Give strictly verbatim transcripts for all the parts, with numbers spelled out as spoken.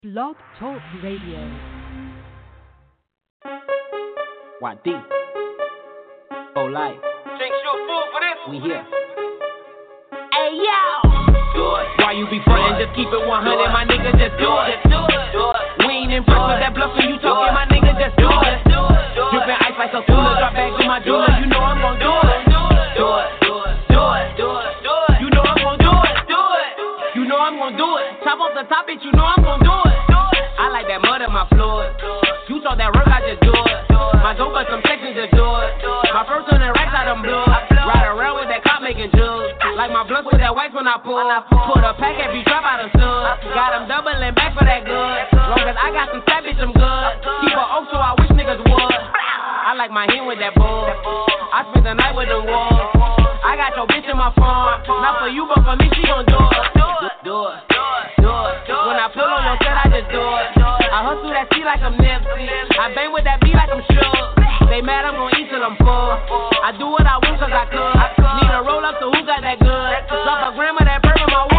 Blog Talk Radio. Y D. Oh, life. Jinx, you a fool for this? We here. Hey, yo! Do it. Why you be frontin'? Just keep it one hundred, my nigga, just do it. Just do it. Do it. We ain't impressed with that bluffin' you talking, my nigga, just do it. Do it. Drippin' ice like a cooler, drop back to my jeweler, you know I'm gon' do it. Do it. Do it. Do it. Do it. Do it. You know I'm gon' do it. Do it. You know I'm gon' do it. Chop off the top, bitch, you know I'm gon' do it. I like that mud on my floor. You saw that work, I just do it. My dope but some sections just do it. My first one that racks out them blue. Ride around with that cop making jewels. Like my blunts with that white when I pull. Put a pack every drop out of soon. Got them doubling back for that good. Long as I got some fat, bitch, I'm good. Keep a oak so I wish niggas would. I like my hand with that bull. I spent the night with them wolves. I got your bitch in my phone. Not for you, but for me, she gon' do it. Do it. Do it. When I pull on your set, I just do it. I hustle that C like I'm Nipsey. I bang with that B like I'm Suge. They mad, I'm gon' eat till I'm full. I do what I want cause I could. Need a roll up, so who got that good? Drop a gram of that bird on my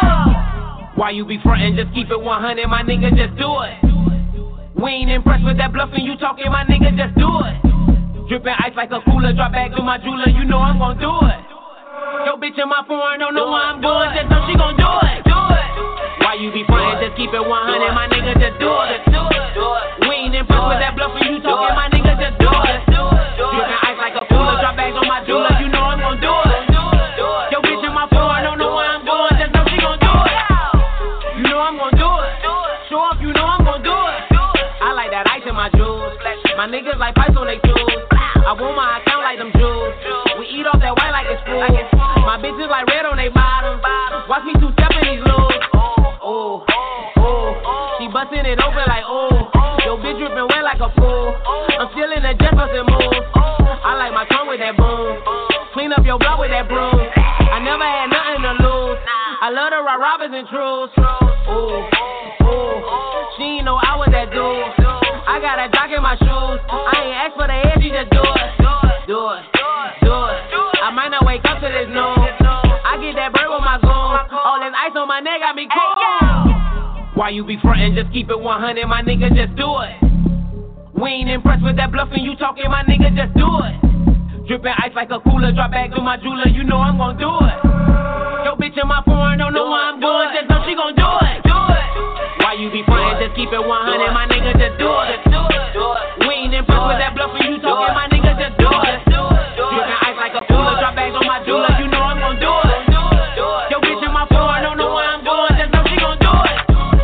wall. Why you be frontin'? Just keep it one hundred, my nigga, just do it. We ain't impressed with that bluffing you talking, my nigga, just do it. Drippin' ice like a cooler, drop back to my jeweler, you know I'm gon' do it. Yo, bitch in my phone, don't know what I'm doing, just know she gon' do it. Do it. Why you be frontin'? Just keep it one hundred, my nigga, just do it. We ain't impressed with that bluffing you talking, my nigga, just do it. Drippin' ice like a cooler, drop back on my jeweler, you know I'm gon' do it. Yo, bitch in my phone, don't know what I'm doing, just know she gon' do it. You know I'm gon' do it. Show up, you know I'm gon' do it. I like that ice in my jewels. My niggas like pipes on they tools. I want my account like them jewels. We eat off that white like it's food. My bitches like red on they bottoms. Watch me two step in these loops. Oh, oh, she bustin' it open like oh. Yo, bitch drippin' wet like a pool. I'm still in the Jefferson move. I like my tongue with that boom. Clean up your block with that broom. I never had nothing to lose. I love the rock robbers and truths. Oh, oh, she ain't know I was that dude. I got a jock in my shoes. I ain't ask for the head, she just do it. Do it, do it. I might not wake up to this news. I get that bird with my goon. All this ice on my neck got me cool. Why you be frontin'? Just keep it one hundred, my nigga, just do it. We ain't impressed with that bluffing you talking, my nigga, just do it. Drippin' ice like a cooler, drop back to my jeweler, you know I'm gon' do it. Yo, bitch in my phone, don't know what I'm doing, just know she gon' do it. Do it. Why you be frontin'? Just keep it one hundred, my nigga, just do it. We ain't impressed with that bluffing you talking, my nigga, just do it. Drippin' ice like a cooler, drop back on my jeweler, you know I'm gon' do it. Yo, bitch in my phone, don't know what I'm doing, just know she gon' do it.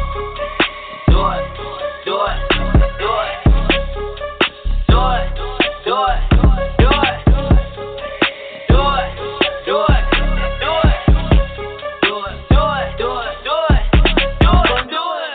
Do it, do it, do it, do it, do it, do it, do it, do it, do it, do it, do it, do it, do it, do it, do it, do it.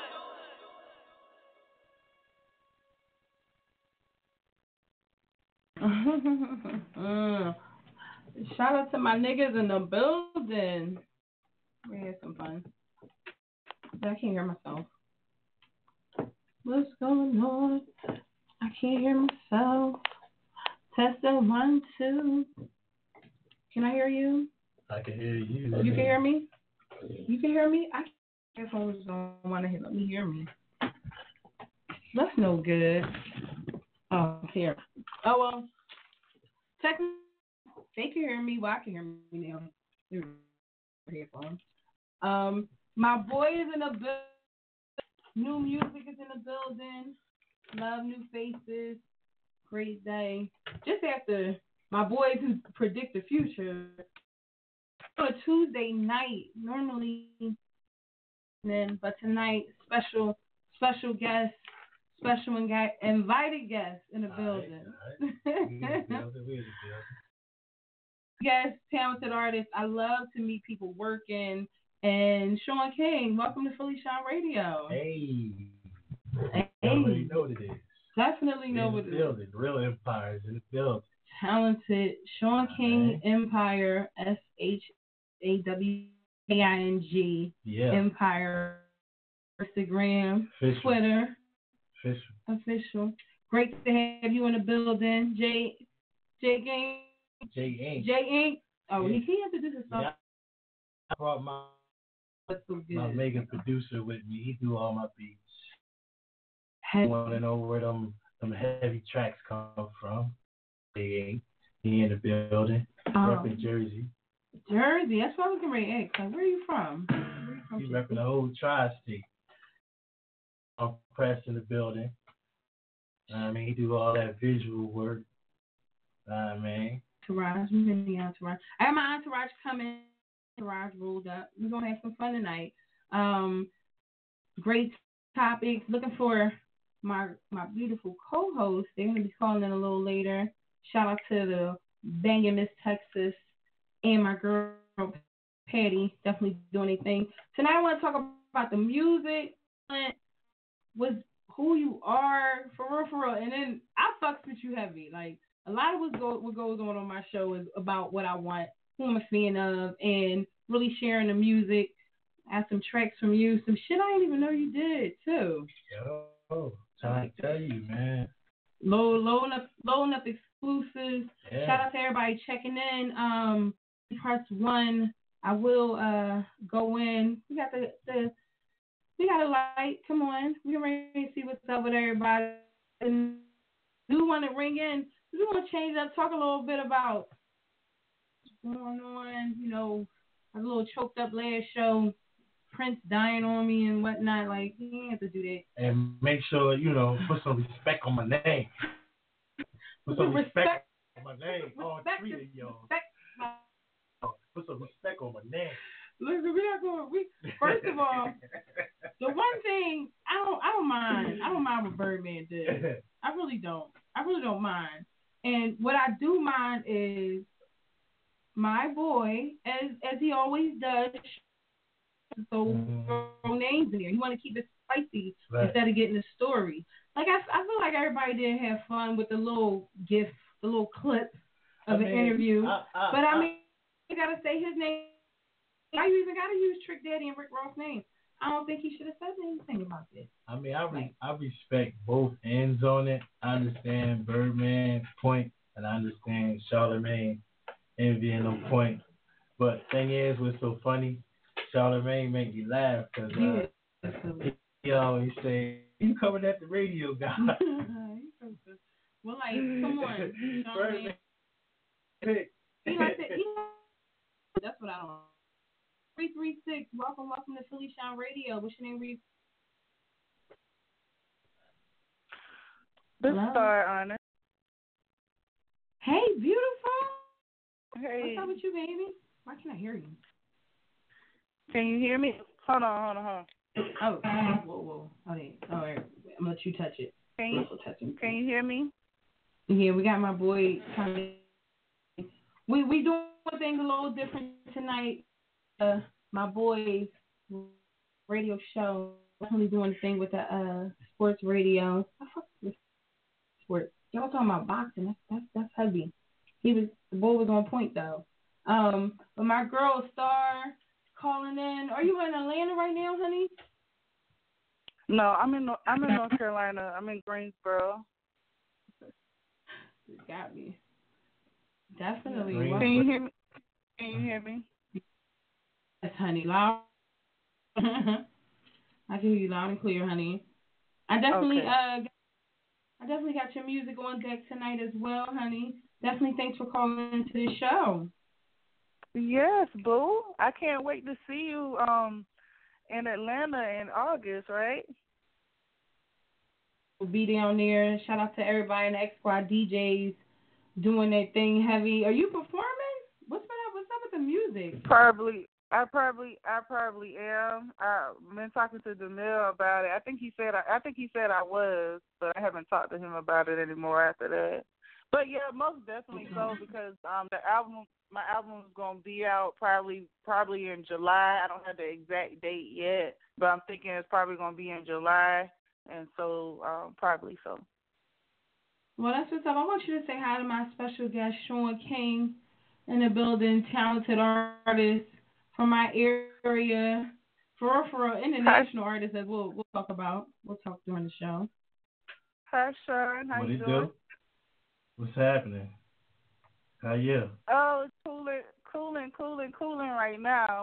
mm. Shout out to my niggas in the building. We had some fun. I can't hear myself. What's going on? I can't hear myself. Testing one, two. Can I hear you? I can hear you. You can hear me? You can hear me? I can't. Headphones don't want to hear. Let me hear me. That's no good. Oh, here. Oh, well. Technically, they can hear me. Well, I can hear me now. Headphones. Um, my boy is in the building. New music is in the building. Love new faces. Great day. Just after my boys who predict the future. On a Tuesday night, normally, then, but tonight, special, special guest, special invi- invited guest in the building. All right. We in the building. We in the building. Yes, talented artist. I love to meet people working. And Sean King, welcome to Philly Shine Radio. Hey. Hey. You already know what it is. Definitely know in what the it building. is. Real empires in the building. Talented Sean King right. Empire, S H A W A I N G Yeah. Empire, Instagram, Official. Twitter, Official. official. Great to have you in the building, Jay, Jay Gang, J Ink. Jay Ink. Oh, Yeah. he, he introduced himself. Yeah. I brought my That's so good. My mega producer with me. He do all my beats. Heavy. Want to know where them them heavy tracks come from? He he in the building. Oh. Up in Jersey. Jersey. That's what I was getting ready to ask. Like, where are you from? Where are you from? He repping the whole tri-state. I'm pressed in the building. I mean, he do all that visual work. I mean, Entourage, mini entourage. I have my entourage coming. Entourage rolled up. We're gonna have some fun tonight. Um, great topics. Looking for my my beautiful co-host. They're gonna be calling in a little later. Shout out to the banging Miss Texas and my girl Patty. Definitely doing their thing. Tonight I want to talk about the music. Was who you are for real, for real. And then I fucks with you heavy. Like a lot of what, go, what goes on on my show is about what I want, who I'm a fan of, and really sharing the music. I have some tracks from you, some shit I didn't even know you did too. Yo, trying to tell you, man. Low, low enough, low enough exclusives. Yeah. Shout out to everybody checking in. Um, press one. I will uh go in. We got the the. We got a light. Come on. We're ready to see what's up with everybody. And do want to ring in. We want to change up, talk a little bit about what's going on. You know, I was a little choked up last show. Prince dying on me and whatnot. Like, he didn't have to do that. And make sure, you know, put some respect on my name. Put some respect, respect on my name. All three of y'all. Respect. Put some respect on my name. Listen, we're not going. We first of all, the one thing I don't, I don't mind. I don't mind what Birdman did. I really don't. I really don't mind. And what I do mind is my boy, as as he always does, so mm-hmm. names in there. You want to keep it spicy right. instead of getting the story. Like I, I feel like everybody did have fun with the little gif, the little clip of I an mean, interview. I, I, but I, I mean, you gotta say his name. Why you even gotta use Trick Daddy and Rick Ross' name? I don't think he should have said anything about this. I mean, I re- I respect both ends on it. I understand Birdman's point, and I understand Charlamagne envying them point. But thing is, what's so funny, Charlamagne make me laugh because uh, yeah. he always say, "You coming at the radio guy?" Well, like, come on, Charlamagne. He like that. He, that's what I don't. Three three six. Welcome, welcome to Philly Shine Radio. What's your name, Reese? The Star Honor. Hey, beautiful. Hey. What's up with you, baby? Why can't I hear you? Can you hear me? Hold on, hold on, hold on. Oh, whoa, whoa. Okay, all right. I'm gonna let you touch it. Can you? Touch can you hear me? Yeah, we got my boy coming. We we doing things a little different tonight. Uh, my boys radio show, definitely doing the thing with the uh, sports radio. I fuck with sports. Y'all talking about boxing? That's that's that's heavy. He was the boy was on point though. Um, but my girl Star calling in. Are you in Atlanta right now, honey? No, I'm in I'm in North Carolina. I'm in Greensboro. You got me. Definitely. Can you hear me? Can you hear me? Yes, honey, loud. I can hear you loud and clear, honey. I definitely, okay. uh, I definitely got your music on deck tonight as well, honey. Definitely, thanks for calling into the show. Yes, boo. I can't wait to see you um in Atlanta in August, right? We'll be down there. Shout out to everybody in the X Squad D Js doing their thing heavy. Are you performing? What's up? What's up with the music? Probably. I probably, I probably am. I've been talking to DeMille about it. I think he said, I, I think he said I was, but I haven't talked to him about it anymore after that. But yeah, most definitely so because um the album, my album is gonna be out probably, probably in July. I don't have the exact date yet, but I'm thinking it's probably gonna be in July, and so um, probably so. Well, that's what's up. I want you to say hi to my special guest, Sean King, in the building, talented artist from my area, for real, for real, international Hi. artists that we'll we'll talk about. We'll talk during the show. Hi, Sean. How what you doing? Do? What's happening? How you? Oh, it's cooling, cooling, cooling, cooling right now.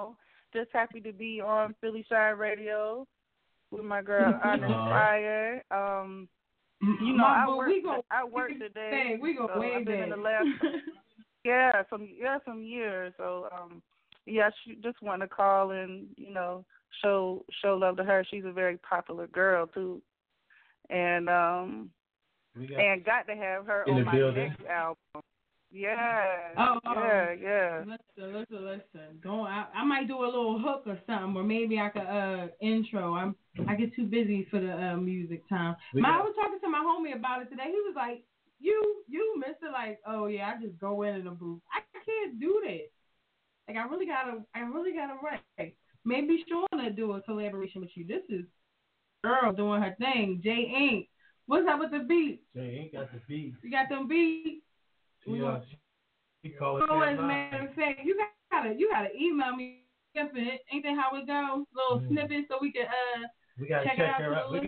just happy to be on Philly Shine Radio with my girl Honest Fire. Um, you know, I work. Go, I work today. We go so way I've been back. in the last. yeah, some yeah some years. So um, yeah, she just want to call and you know show show love to her. She's a very popular girl too, and um, got and got to have her on my building. Next album. Yeah. Oh, yeah, yeah. Listen, listen, listen. Don't. I, I might do a little hook or something, or maybe I could uh intro. I'm. I get too busy for the uh, music time. My, I was talking to my homie about it today. He was like, "You, you, Mister Like, oh yeah, I just go in in the booth. I can't do that. Like, I really gotta, I really gotta write. Maybe Shauna do a collaboration with you. This is girl doing her thing. J Ink. What's up with the beat? J Ink got the beat. You got them beats. She, uh, she, she call it so as a matter of fact, you gotta you gotta email me it. Ain't that how it goes? Little mm. snippets so we can uh we gotta check, check it out her out. We,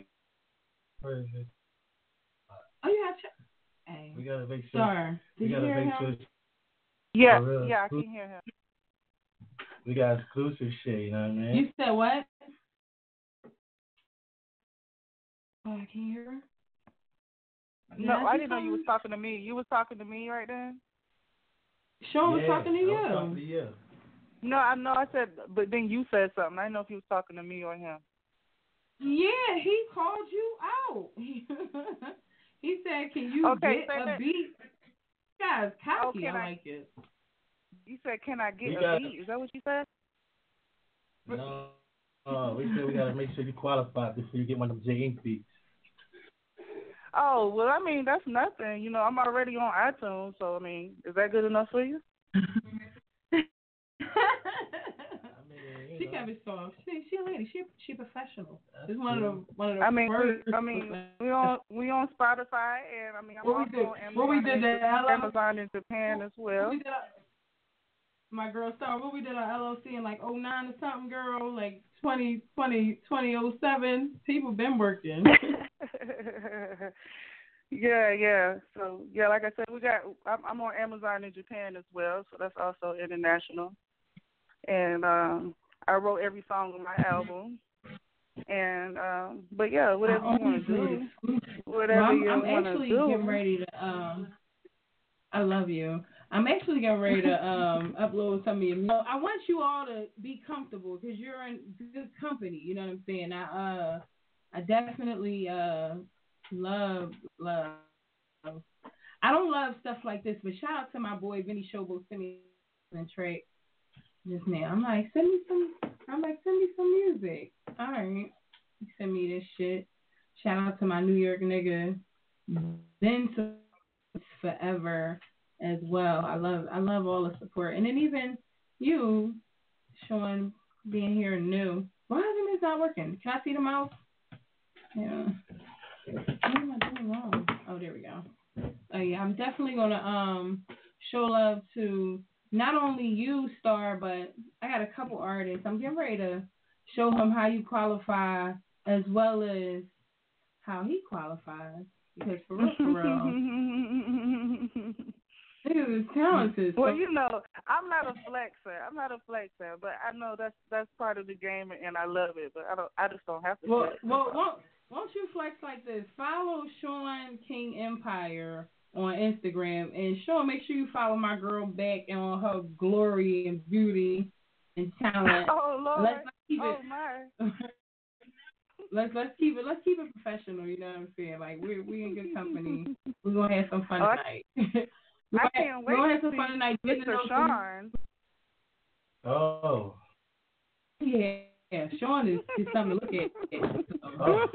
oh you gotta check. Hey. We gotta make sure. Sorry. Did we you gotta hear make him? sure. Yeah, yeah, I can hear him. We got exclusive shit, you know what I mean? You said what? Oh, I can't hear her. Did no, I, I didn't know you was talking to me. You was talking to me right then? Sean yeah, was talking to you. I was talking to you. No, I know I said, but then you said something. I didn't know if you was talking to me or him. Yeah, he called you out. He said, can you okay, get a that. beat? This guy's cocky. Oh, I, I like it. You said, can I get we a got, beat? Is that what you said? No. Uh, we said we got to make sure you qualify before you get one of them J Ink beats. Oh, well, I mean, that's nothing. You know, I'm already on iTunes, so, I mean, is that good enough for you? I mean, she got me soft. She, she a lady. She she professional. That's it's one cool. of the one of the I mean, first. We, I mean, we on we on Spotify, and I mean, I'm what also we did, on Amazon, what we did and L L C, Amazon in Japan as well. We did our, my girl Star, what we did our L L C in like oh nine or something, girl, like twenty twenty twenty oh seven. People been working. yeah, yeah. So yeah, like I said, we got. I'm, I'm on Amazon in Japan as well, so that's also international. And um, I wrote every song on my album. And um, but yeah, whatever you want to do, whatever well, I'm, you want to do. I'm actually getting ready to. Um, I love you. I'm actually getting ready to um, upload some of your. No, I want you all to be comfortable because you're in good company. You know what I'm saying? I uh, I definitely uh, love love. I don't love stuff like this, but shout out to my boy Vinny Showbo send me a track just now. I'm like, send me some. I'm like, send me some music. All right, send me this shit. Shout out to my New York nigga, Ben Forever as well. I love, I love all the support, and then even you, showing being here new. Why isn't this not working? Can I see the mouse? Yeah. What am I doing wrong? Oh, there we go. Oh yeah, I'm definitely gonna um show love to not only you, Star, but I got a couple artists. I'm getting ready to show him how you qualify as well as how he qualifies. Because for real, for real, dude, talented. Well, you know, I'm not a flexer. I'm not a flexer, but I know that's that's part of the game, and I love it. But I don't. I just don't have to. Well, flex. well, won't, won't you flex like this? Follow Sean King Empire on Instagram, and Sean, make sure you follow my girl back on her glory and beauty and talent. Oh Lord! Let's, let's keep oh it, my! let's let's keep it let's keep it professional. You know what I'm saying? Like we we in good company. We're gonna have some fun oh, tonight. I, I can't have, wait we're gonna have to some fun see tonight. Mister Sean. Oh. Yeah, yeah. Sean is, is something to look at. Oh.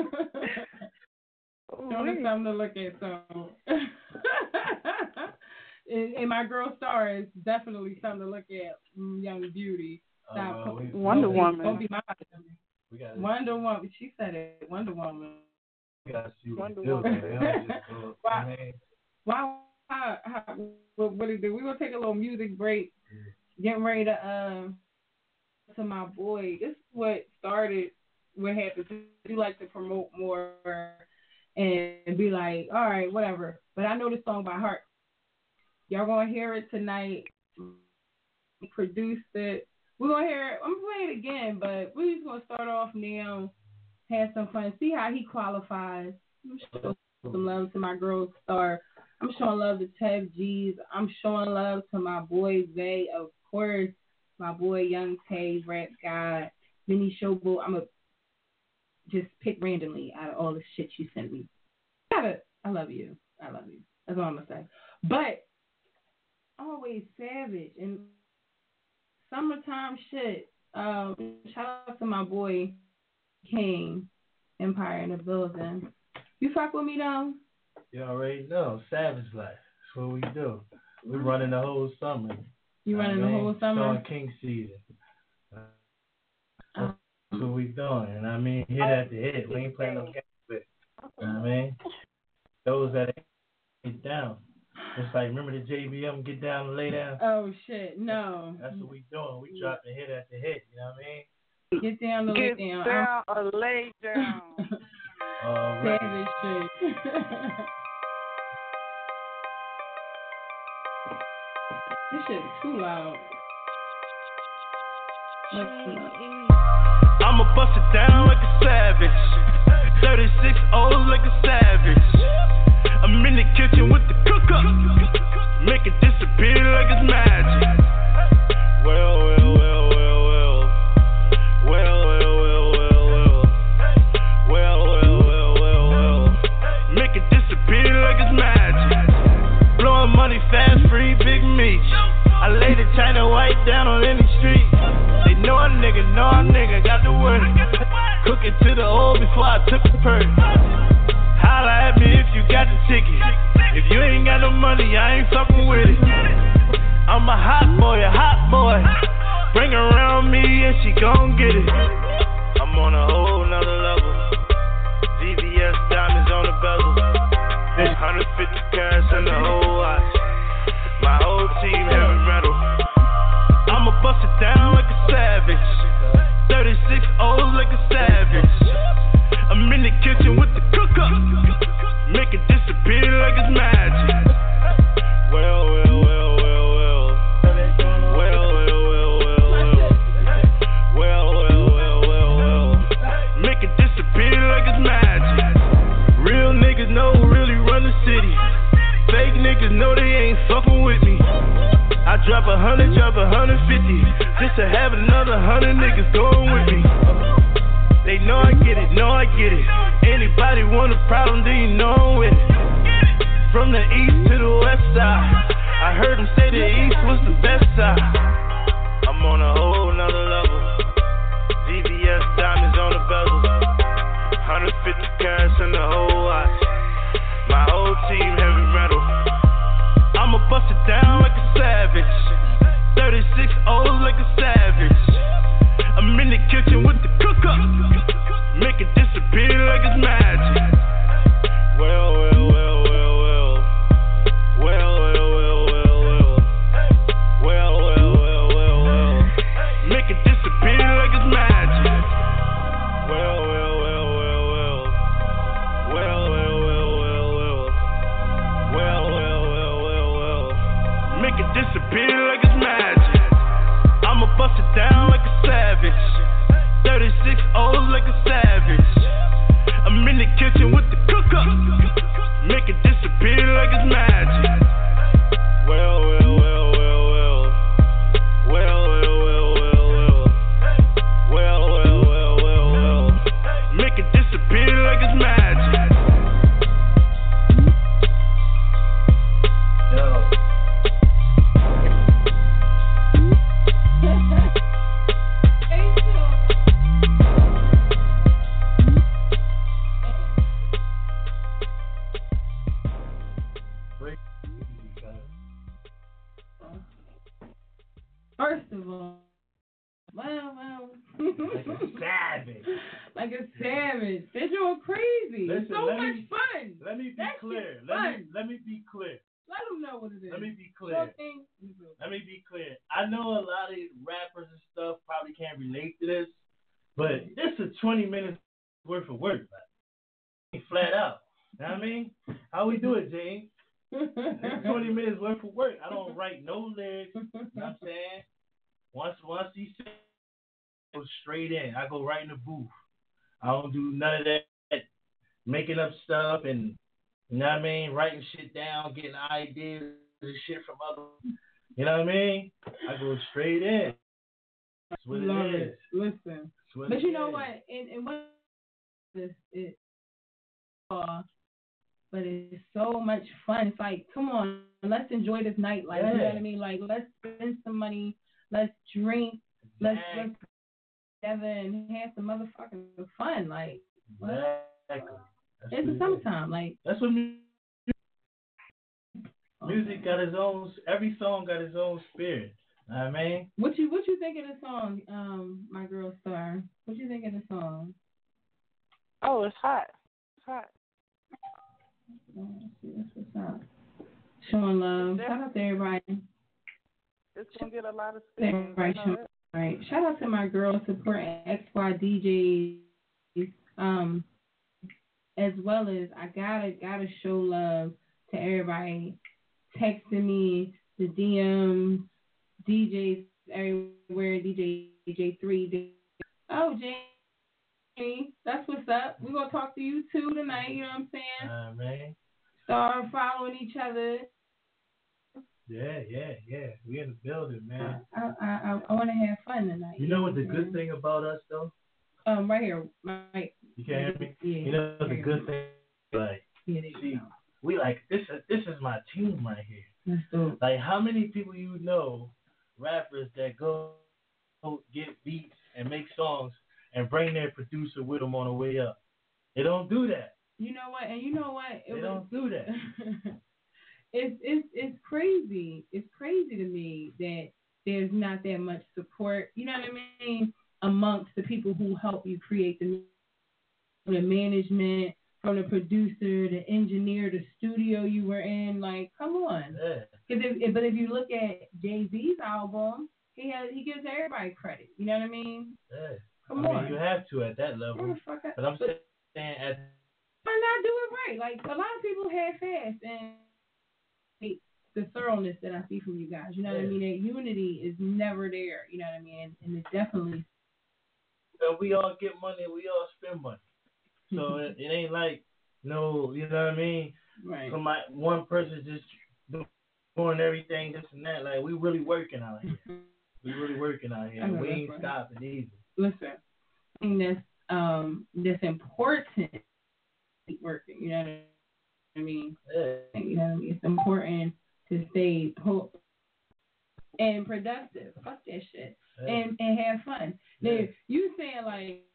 Sean is something to look at. So. And, and my girl Star is definitely something to look at. Young beauty. Uh, well, we, Wonder we, Woman. Don't be my we gotta, Wonder Woman. She said it. Wonder Woman. We gotta see what Wonder Woman. Why? Why? How, how, what, what do you do? We're gonna take a little music break. Yeah. Getting ready to uh, to my boy. This is what started. What happened? We like to promote more and be like, all right, whatever. But I know this song by heart. Y'all gonna hear it tonight. Produced it. We're gonna hear it. I'm gonna play it again, but we're just gonna start off now, have some fun, see how he qualifies. I'm showing some love to my girl Star. I'm showing love to Tev G's. I'm showing love to my boy Zay, of course. My boy Young Tay, Rap God, Vinny Showboat. I'm gonna just pick randomly out of all the shit you sent me. I love you. I love you. That's all I'm gonna say. But always savage and summertime shit. Um, shout out to my boy King, Empire in the building. You fuck with me though? You already know, Savage Life. That's what we do. We're running the whole summer. You running I mean, the whole summer? Sean King season. Uh, um, that's what we doing. And I mean, hit after hit. We ain't playing no games with. You know what I mean? Those that ain't down. It's like, remember the J B M, get down and lay down? Oh, shit, no. That's what we doing. We dropping hit after hit, you know what I mean? Get down to Get lay down. down or lay down. All right. Savage shit. This shit is too loud. I'ma bust it down like a savage. thirty-six O's like a savage. I'm in the kitchen with the cook-up. Make it disappear like it's magic. Well, well, well, well, well. Well, well, well, well, well. Well, well, well, well, well. Make it disappear like it's magic. Blowing money fast, free, big meat. I lay the China white down on any street. They know a nigga, know a nigga, got the word. Cook it to the oil before I took the perk. Holla at me if you got the ticket. If you ain't got no money, I ain't fucking with it. I'm a hot boy, a hot boy. Bring her around me and she gon' get it. I'm on a whole nother level. V V S diamonds on the bezel. one hundred fifty carats in the whole watch. My whole team heavy metal. I'ma bust it down like a savage. thirty-six O's like a savage. I'm in the kitchen with the cook-up. Make it disappear like it's magic. Well, well, well, well, well. Well, well, well, well, well. Well, well, well, well, well. Make it disappear like it's magic. Real niggas know who really run the city. Fake niggas know they ain't fucking with me. I drop a hundred, drop a hundred fifty. Just to have another hundred niggas going with me. They know I get it, know I get it. Anybody want a problem, then you know I'm with it. From the east to the west side, I heard them say the east was the best side. I'm on a whole nother level. V V S diamonds on the bezel. one hundred fifty carats in the whole watch. My whole team heavy metal. I'ma bust it down like a savage. thirty-six O's like a savage. I'm in the kitchen with the cook-up. Make it disappear like it's magic. Well, well, well, well, well. Well, well, well, well, well. Well, well, well, well, well. Make it disappear like it's magic. Well, well, well, well, well. Well, well, well, well, well. Well, well, well, well, well. Make it disappear like it's magic. I'ma bust it down like a savage. thirty-six O's like a savage. I'm in the kitchen with the cook-up. Make it disappear like it's magic. Well, well, well, well, well. Well, well, well, well, well. Well, well, well, well, well. Make it disappear like it's magic. Yo. First of all, well, well. Like a savage. Like a savage. They're doing crazy. Listen, It's so let much me- fun. Let me be That clear. shit's Let me fun. let me be clear. Let them know what it is. Let me be clear. Short thing, Let me be clear. I know a lot of rappers and stuff probably can't relate to this, but this is twenty minutes worth of work, like, flat out. You know what I mean? How we do it, James? It's twenty minutes worth of work. I don't write no lyrics. You know what I'm saying? Once once he said, I go straight in. I go right in the booth. I don't do none of that making up stuff and you know what I mean, writing shit down, getting ideas and shit from other. You know what I mean? I go straight in. That's what Love it is. it. Listen, What but it you know is. what? And and what this it, uh, but it's so much fun. It's like, come on, let's enjoy this nightlife. Yeah. You know what I mean? Like, let's spend some money. Let's drink. Let's let's get together and have some motherfucking fun. Like, what? Exactly. That's It's what a it summertime. Like, That's what mu- music got its own. Every song got its own spirit. Know what I mean? What you what you think of the song, um, My Girl Star? What you think of the song? Oh, it's hot. It's hot. Let's see, that's what's up. Showing love. Shout out to everybody. It's gonna get a lot of spins. Right, sure. Right. Shout out to my girls supporting X Y D Js, um, as well as I gotta gotta show love to everybody texting me, the D Ms, D Js everywhere, D J J three. Oh, Jamie, that's what's up. We're gonna talk to you too tonight. You know what I'm saying? Uh, man. Start following each other. Yeah, yeah, yeah. We in the building, man. I I I, I want to have fun tonight. You know what the good thing about us though? Um, right here, right. You can hear me? Yeah. You know the good thing, like, Yeah, there see, you go. we like this. Is this is my team right here. That's dope. Like, how many people you know, rappers that go get beats and make songs and bring their producer with them on the way up? They don't do that. You know what? And you know what? It They was, don't do that. it's it's it's crazy. It's crazy to me that there's not that much support. You know what I mean? Amongst the people who help you create the the management, from the producer, the engineer, the studio you were in. Like, come on. Yeah. Cause if, if, but if you look at Jay-Z's album, he has he gives everybody credit. You know what I mean? Yeah. Come I on. mean, you have to at that level. Motherfucker. But I'm But saying at why not do it right? Like, a lot of people half-ass and hate the thoroughness that I see from you guys. You know what I Yeah. mean? That unity is never there. You know what I mean? And it's definitely. So we all get money, we all spend money. So it, it ain't like no, you know what I mean? Right. Somebody, one person just doing everything, this and that. Like, we really working out here. We really working out here. I know We that's ain't right. stopping either. Listen, I think that's um that's important. Keep working. You know what I mean? Yeah. You know what I mean? It's important to stay po- and productive. Fuck that shit. Yeah. And and have fun. Yeah. Now, you saying like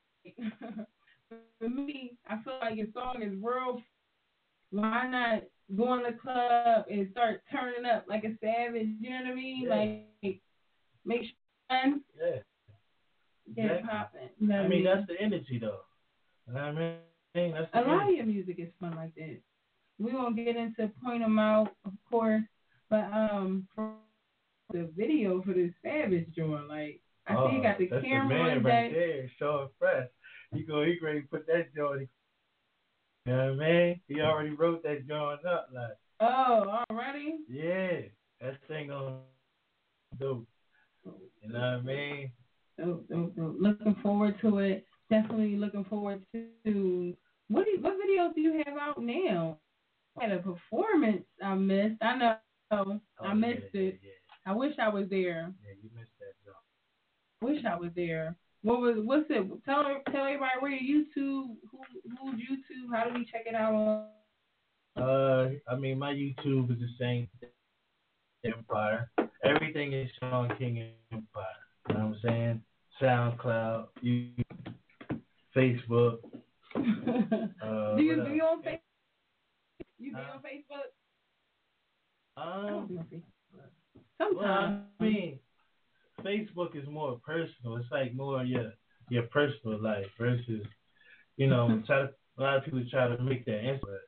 for me, I feel like your song is real. Why not go in the club and start turning up like a savage? You know what I mean? Yeah. Like, make sure fun, Yeah. get it Exactly. popping. You know what I mean, that's the energy, though. You know what I mean? That's the a lot of energy. your music is fun like that. We won't get into point them out, of course, but um, for the video for this Savage joint, like I oh, see you got the that's camera the man on right deck. there, showing fresh. He go, he ready to put that joint. You know what I mean? He already wrote that joint up, like. Oh, already? Yeah, that thing on dope. You know what I mean? So, so, so looking forward to it. Definitely looking forward to what do you, what videos do you have out now? I had a performance I missed. I know Oh, I missed yeah, it. Yeah, I wish I was there. yeah, you missed that joint. Wish I was there. What was what's it? Tell tell everybody where your YouTube, who who's YouTube, how do we check it out on? Uh, I mean, my YouTube is the same thing, Empire. Everything is Sean King Empire. You know what I'm saying? SoundCloud, YouTube, Facebook. Uh, do you what do you else? on Facebook? You be Uh, on Facebook? I don't Um, be on Facebook. well, Sometimes. I mean, Facebook is more personal. It's like more your your personal life versus, you know, try to, a lot of people try to make that Instagram.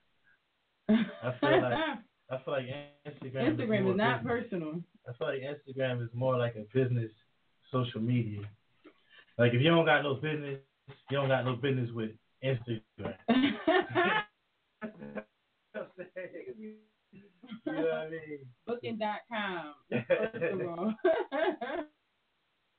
I feel like I feel like Instagram. Instagram is, is not business. personal. I feel like Instagram is more like a business social media. Like, if you don't got no business, you don't got no business with Instagram. You know what I mean? Booking dot com. First of all.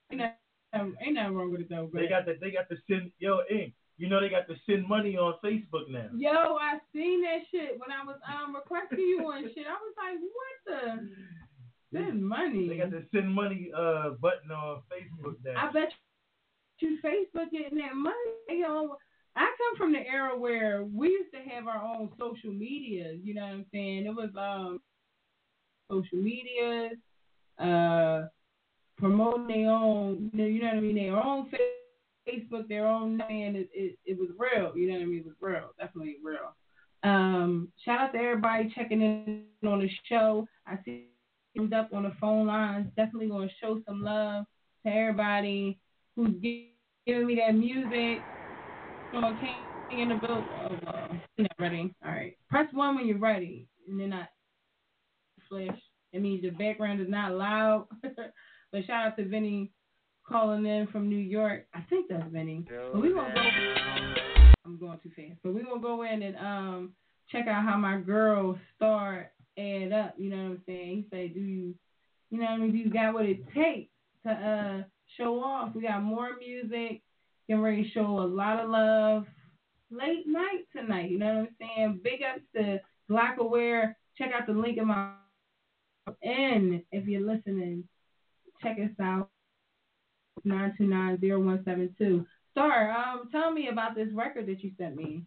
nothing wrong with it though. But they got the they got the send yo ink. You know they got to send money on Facebook now. Yo, I seen that shit when I was um requesting you and shit. I was like, what the send money? They got the send money uh button on Facebook now. I bet you Facebook getting that money. You know, I come from the era where we used to have our own social media. You know what I'm saying? It was um social media, uh, promoting their own. You know what I mean? Their own Facebook, their own name. It, it it was real. You know what I mean? It was real. Definitely real. Um, shout out to everybody checking in on the show. I see them up on the phone lines. Definitely going to show some love to everybody who's giving me that music. So King in the building. Oh, well, you're not ready. All right. Press one when you're ready. And then I flash. It means the background is not loud. But shout out to Vinny calling in from New York. I think that's Vinny. But we're going to go. I'm going too fast. But we're going to go in and um check out how my girls start add up. You know what I'm saying? He said, do you, you know what I mean? You got what it takes to uh show off. We got more music. Getting ready to show a lot of love. Late night tonight. You know what I'm saying? Big ups to Black Aware. Check out the link in my and if you're listening, check us out. nine two nine, zero one seven two. Star, um, tell me about this record that you sent me.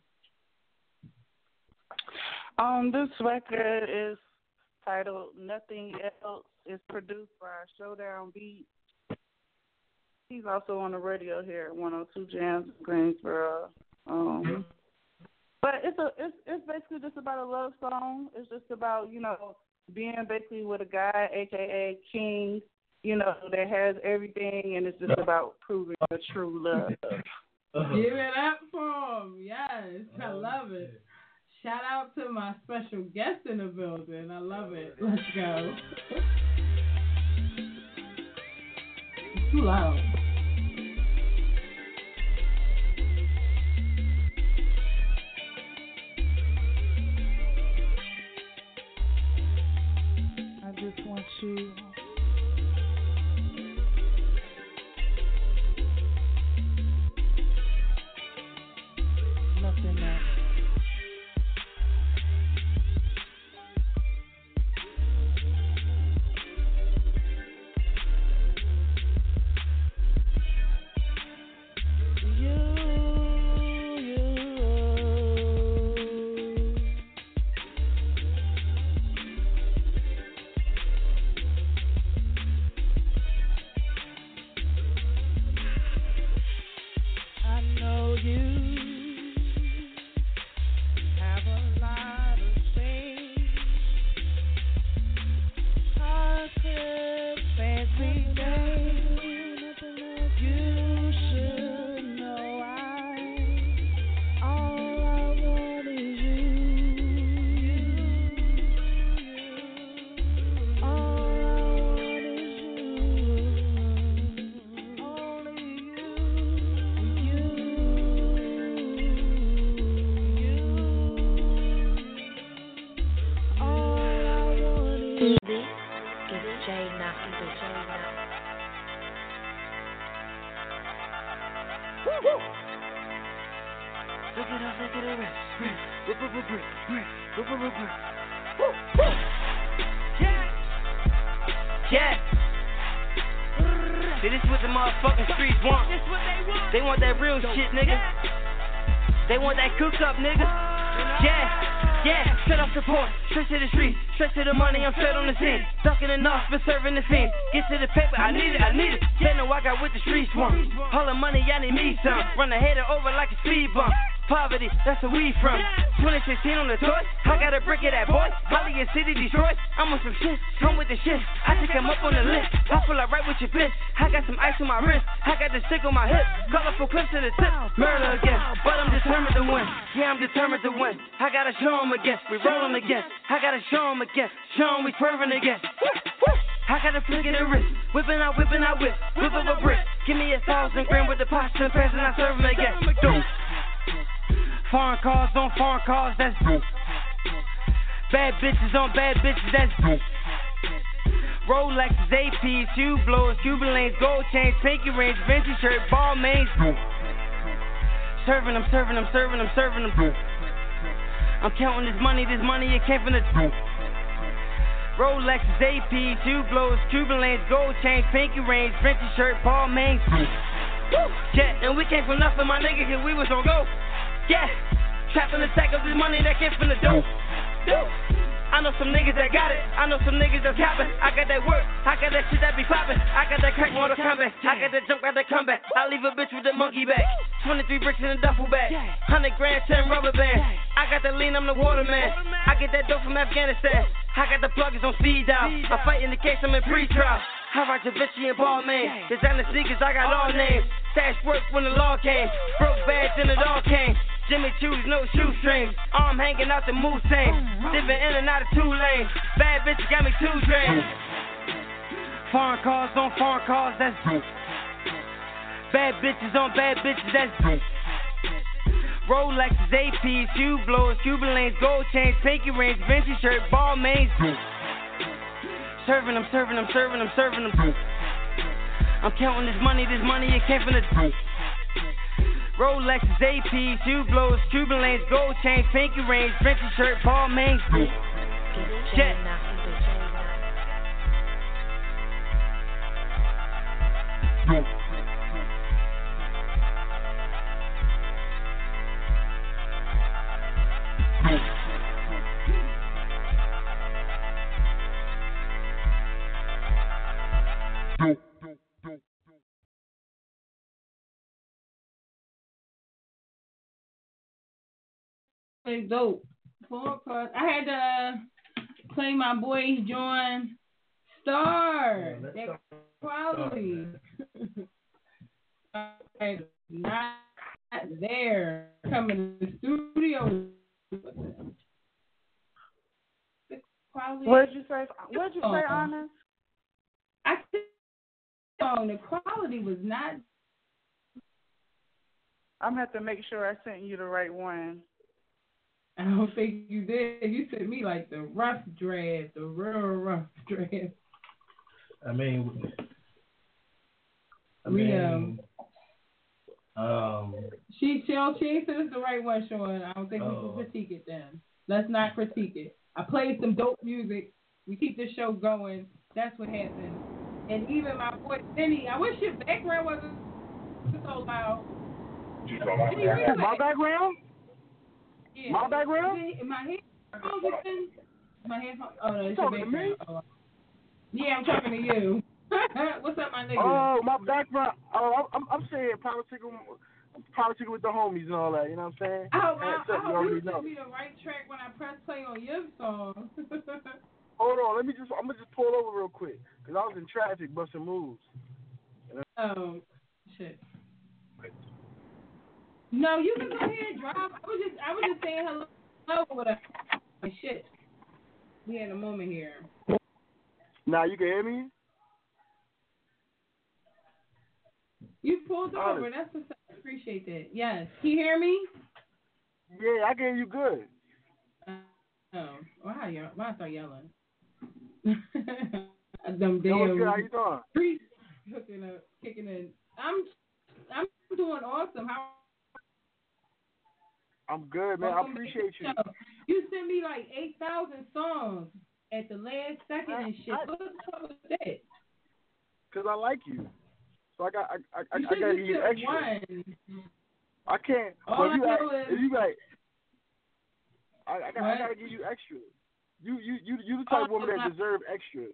Um, this record is titled Nothing Else. It's produced by Showdown Beats. He's also on the radio here at one oh two Jams in Greensboro. Um, but it's a it's it's basically just about a love song. It's just about, you know, being basically with a guy, aka King, you know, that has everything, and it's just about proving the true love. Give it up for him. Yes, I love it. Shout out to my special guest in the building. I love it. Let's go. It's too loud. I just want you. Nothing else. Serving the scene, get to the paper, I need it, I need it. They know I got with the streets one. All the money, I need me some. Run the hater over like a speed bump. Poverty, that's where we from. twenty sixteen on the toy, I got a brick of that boy. Holly and City, Detroit, I'm on some shit. Come with the shit, I think I'm up on the list. I feel like right with your bitch. I got some ice on my wrist, I got the stick on my hip. Colorful clips to the tip, murder again. But I'm determined to win, yeah, I'm determined to win. I gotta show 'em again, we rollin' again. I gotta show 'em again, show 'em we swerving again. I got a flick of the wrist, whipping out, whipping out, whip, whip of a brick. Give me a thousand grand with the pasta and pants and I serve them again. Dope. Foreign cars on foreign cars, that's dope. Bad bitches on bad bitches, that's dope. Rolexes, A Ps, shoe blowers, Cuban lanes, gold chains, pinky rings, Vinci shirt, ball mains. Serving them, serving them, serving them, serving them. I'm counting this money, this money, it came from the Rolexes, A Ps, shoe blowers, Cuban lanes, gold chains, pinky rings, Vinci shirt, ball mains. Yeah, and we came from nothing, my nigga, cause we was on go. Yeah, trapping the sack of this money that came from the dope. I know some niggas that got it. I know some niggas that's capping. I got that work. I got that shit that be popping. I got that crack Mortal Kombat. I got that jump, got that comeback. I leave a bitch with the monkey back. twenty-three bricks in a duffel bag. one hundred grand, ten rubber bands. I got that lean, I'm the waterman. I get that dope from Afghanistan. I got the plugins on speed dial. I fight in the case, I'm in pre-trial. I rock Da Vinci and Balmain. Designer sneakers, I got all names. Stash work when the law came. Broke bags and it all came. Jimmy Choo's, no shoestrings. Arm hanging out the moose chain. Dipping in and out of two lanes. Bad bitches got me two drains. Foreign cars on foreign cars, that's bad bitches on bad bitches, that's Rolexes, A Ps, shoe blowers, Cuban lanes, gold chains, pinky rings, Vinci shirt, ball mains. Serving them, serving them, serving them, serving them. I'm counting this money, this money, it came from the Rolexes, A Ps, shoe blowers, Cuban lanes, gold chains, pinky rings, Vinci shirt, ball mains. Jet. It's dope. Four cards. I had to uh, play my boy John Star. Yeah, that quality. Not there. Coming to the studio. The quality. What did you say? What did you say, Honest? I said song. The quality was not. I'm gonna have to make sure I sent you the right one. I don't think you did. You sent me like the rough draft, the real rough draft. I mean, I we mean, um, um, she she don't she ain't said it's the right one, Sean. I don't think oh. we can critique it then. Let's not critique it. I played some dope music. We keep the show going. That's what happened. And even my boy Benny, I wish your background wasn't so loud. Oh, my background? Yeah. My background? My headphones been, my headphones. Oh no, it's you your talking background. to me? Oh. Yeah, I'm talking to you. What's up, my nigga? Oh, my background. Oh, I'm, I'm saying politics, politics with the homies and all that. You know what I'm saying? I hope, I, I you hope you know. sent me the right track when I press play on your song. Hold on, let me just. I'm gonna just pull over real quick because I was in traffic busting moves. You know? Oh shit. No, you can go ahead and drive. I was just, I was just saying hello with a shit. We in a moment here. Now you can hear me. You pulled over. That's what's up. I appreciate that. Yes. Can you hear me? Yeah, I can hear you good. Uh, oh, why y'all? Why I start yelling? Them damn. Good. How you doing? Streets hooking up, kicking in. I'm, I'm doing awesome. How? I'm good, man. I appreciate you. You sent me like eight thousand songs at the last second I, and shit. I, what the fuck was that? Cause I like you, so I got I I, I, you I gotta give you extra. One. I can't. All If you, I like, know is, if you like, I, I, got, I what? gotta give you extra. You you you you the type Oh, of woman that my- deserve extra.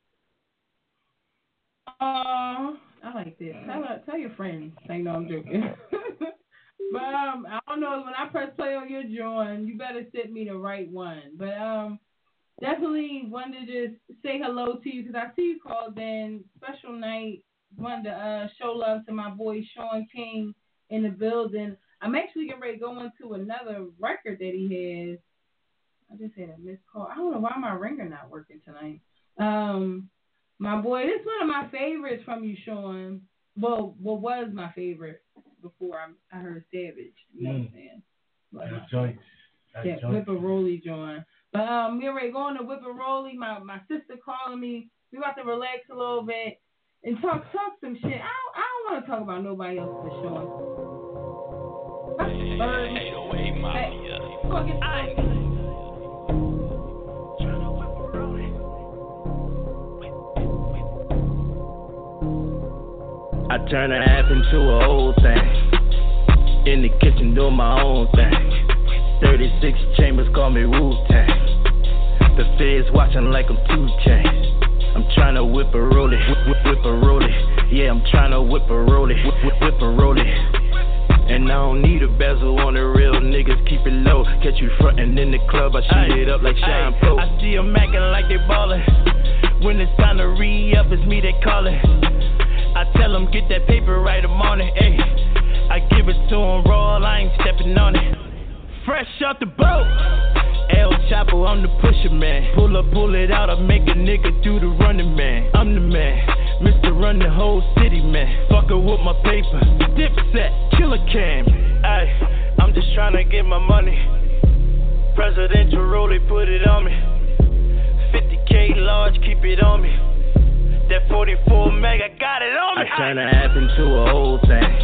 Oh, I like this. Tell, tell your friends. I know I'm joking. But um, I don't know. When I press play on your joint, you better send me the right one. But um, definitely wanted to just say hello to you because I see you called in. Special night. Wanted to uh, show love to my boy Sean King in the building. I'm actually getting ready to go into another record that he has. I just had a missed call. I don't know why my ringer not working tonight. Um, my boy, this is one of my favorites from you, Sean. Well, what was my favorite before I, I heard Savage. You know mm. what I'm saying? Like, that joint. That yeah, joint. Whip a Rolly joint. But um, we're ready going to Whip and Rolly. My my sister calling me. We about to relax a little bit and talk talk some shit. I don't, I don't want to talk about nobody else for sure. Hey, hey, hey, fuck it. I turn the app into an old thing. In the kitchen doing my own thing. thirty-six chambers call me Wu-Tang. The feds watching like I'm two chains. I'm trying to whip a rollie, whip, whip, whip a rollie. Yeah, I'm trying to whip a rollie, whip, whip, whip a rollie. And I don't need a bezel on the real niggas, keep it low. Catch you frontin' in the club, I shoot Aye. It up like Sean Poe. I see them acting like they ballin'. When it's time to re-up, it's me they callin'. I tell them get that paper right, I'm on it, ayy. I give it to them raw, I ain't stepping on it. Fresh out the boat. El Chapo, I'm the pusher man. Pull up, pull it out, I make a nigga do the running man. I'm the man, Mister Run the whole city man. Fuckin' with my paper, Dipset, Killer Cam. Ayy, I'm just tryna get my money. Presidential rollie, put it on me. fifty K large, keep it on me. That forty-four meg, I got it on me. I turn the app into a whole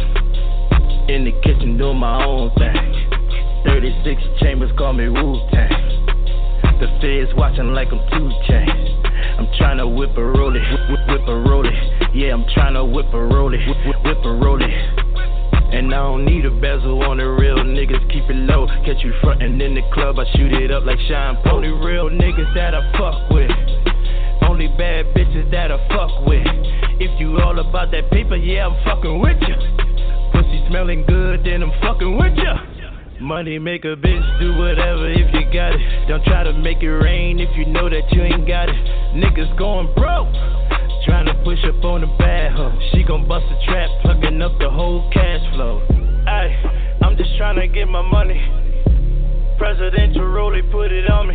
thing. In the kitchen doing my own thing. thirty-six chambers call me Wu-Tang. The feds watching like I'm two chains. I'm tryna whip a rollie, whip, whip, whip a rollie. Yeah, I'm tryna whip a rollie, whip, whip, whip a rollie. And I don't need a bezel on the real niggas, keep it low. Catch you frontin' in the club, I shoot it up like Sean Poe. Only real niggas that I fuck with. Only bad bitches that I fuck with. If you all about that paper, yeah, I'm fucking with ya. Pussy smelling good, then I'm fucking with ya. Money make a bitch do whatever if you got it. Don't try to make it rain if you know that you ain't got it. Niggas going broke, trying to push up on the bad hoe. She gon' bust a trap, plucking up the whole cash flow. Ayy, I'm just trying to get my money. Presidential rollie, put it on me.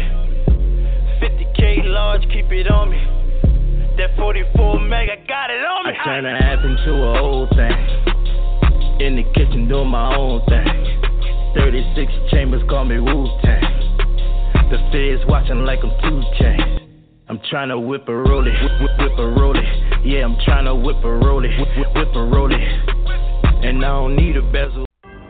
fifty K large, keep it on me. That forty-four meg, I got it on me. I turn the app into a whole thing. In the kitchen doing my own thing. thirty-six chambers call me Wu-Tang. The feds watching like I'm two chains. I'm tryna whip a rollie, whip, whip, whip a rollie. Yeah, I'm tryna whip a rollie, whip, whip, whip a rollie. And I don't need a bezel.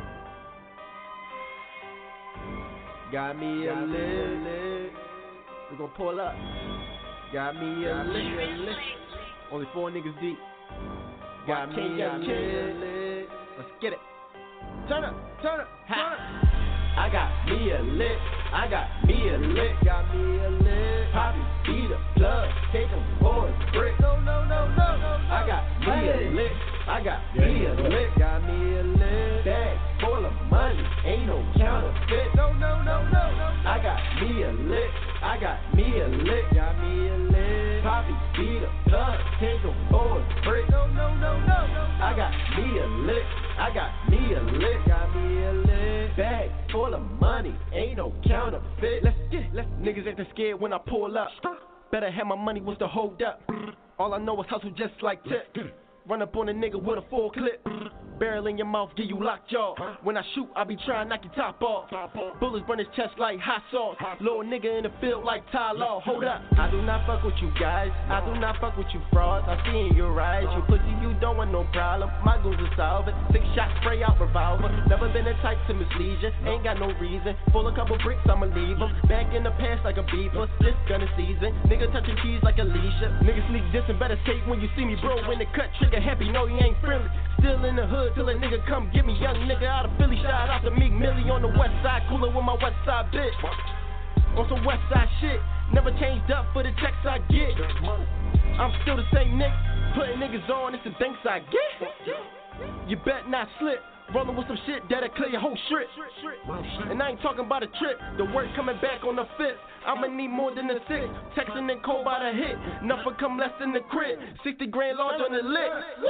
Got me a lick. We gon' pull up. Got me a lick. Only four niggas deep. Got me a lick. Let's get it. Turn up, turn up, turn up. I got me a lick, I got me a lick, got me a lick. Poppy, beat a plug, take them for a brick. No, no, no, no, no. I got me a lick, I got me a lick, got me a lick. Bag full of money, ain't no counterfeit. No, no, no, no, no. I got me a lick, I got me a lick, got me a lick. Poppy, beat a plug, take them for a brick. No, no, no, no, no. I got me a lick. I got me a lick, got me a lick. Bag full of money, ain't no counterfeit. Let's get it. Let's niggas ain't scared when I pull up. Better have my money, what's the hold up? All I know is hustle just like Tip. Run up on a nigga with a full clip. Barrel in your mouth, give you locked jaw. When I shoot, I be trying to knock your top off. Bullets burn his chest like hot sauce. Little nigga in the field like Ty Law. Hold up, I do not fuck with you guys. I do not fuck with you frauds. I see in your eyes. You pussy, you don't want no problem. My goals are solving. Six shots, spray out revolver. Never been the type to mislead you. Ain't got no reason. Pull a couple bricks, I'ma leave them. Back in the past like a beaver. This gunna season. Nigga touching keys like Alicia. Nigga sneak this and better take when you see me, bro. When the cut trigger happy, no, he ain't friendly. Still in the hood till a nigga come get me. Young nigga out of Philly, shout out to Meek Millie on the west side. Cooler with my west side bitch. On some west side shit. Never changed up for the checks I get. I'm still the same nigga. Putting niggas on, it's the things I get. You bet not slip. Rolling with some shit that'll clear your whole strip. And I ain't talking about a trip. The work coming back on the fifth. I'ma need more than a six. Texting and cold by the hit. Nothing come less than the crit. sixty grand large on the lick.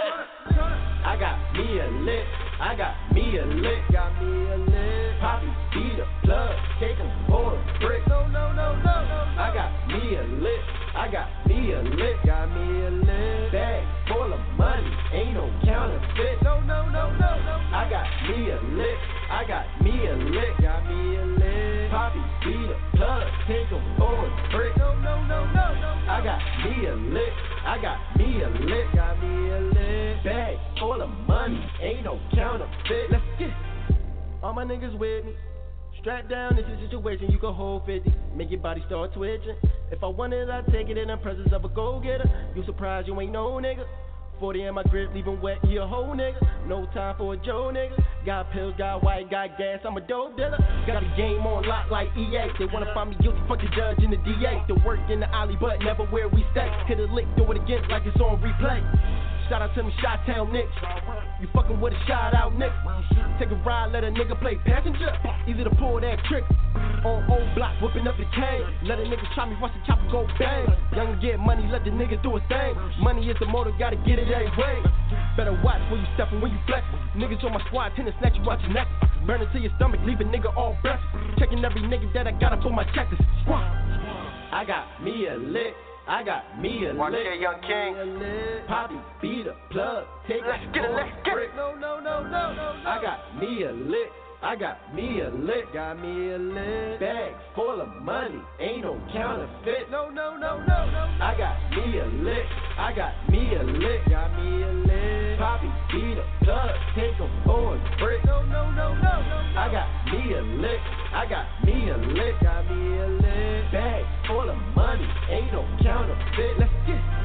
I got me a lick. I got me a lick. Got me a lick. Poppy, beat a plug. Take him for a brick. No, no, no, no, no. I got me a lick. I got me a lick. Got me a lick. Bag full of money. Ain't no counterfeit. No, no, no, no, no. I got me a lick. I got me a lick. Got me a lick. Poppy, beat a plug. take 'em for a brick. No, no, no, no, no. I got me a lick, I got me a lick, got me a lick. Bag full of money, ain't no counterfeit. Let's get it. All my niggas with me. Strap down, this is a situation you can hold fifty. Make your body start twitching. If I want it, I take it in the presence of a go-getter. You surprised you ain't no nigga. forty in my grip, leaving wet, you a whole nigga. No time for a Joe nigga. Got pills, got white, got gas, I'm a dope dealer. Got a game on lock like E A. They wanna find me guilty, fuck the judge and the D A. The work in the alley, but never where we stay. Hit a lick, do it again like it's on replay. Shout out to me, Chi-Town Knicks. You fucking with a shout out Nick. Take a ride, let a nigga play passenger. Easy to pull that trick. On old block, whipping up the cane. Let a nigga try me, watch the chopper go bang. Young get money, let the nigga do his thing. Money is the motor, gotta get it every way. Better watch when you steppin', when you flex. Niggas on my squad, tend to snatch you out your neck. Burn it to your stomach, leave a nigga all breath. Checking every nigga that I gotta put my checkers. I got me a lick. I got me a lick. Watch that, Young King. Poppy, beat a plug. Take a get a lick. No, no, no, no, no, no. I got me a lick. I got me a lick. Got me a lick. Bag full of money. Ain't no counterfeit. No, no, no, no, no. I got me a lick. I got me a lick. Got me a lick. Poppy, beat a plug. Take a for a brick. No, no, no, no, no. I got me a lick. I got me a lick. Got me a lick. Bag full of money. Ain't no counterfeit. Let's get it.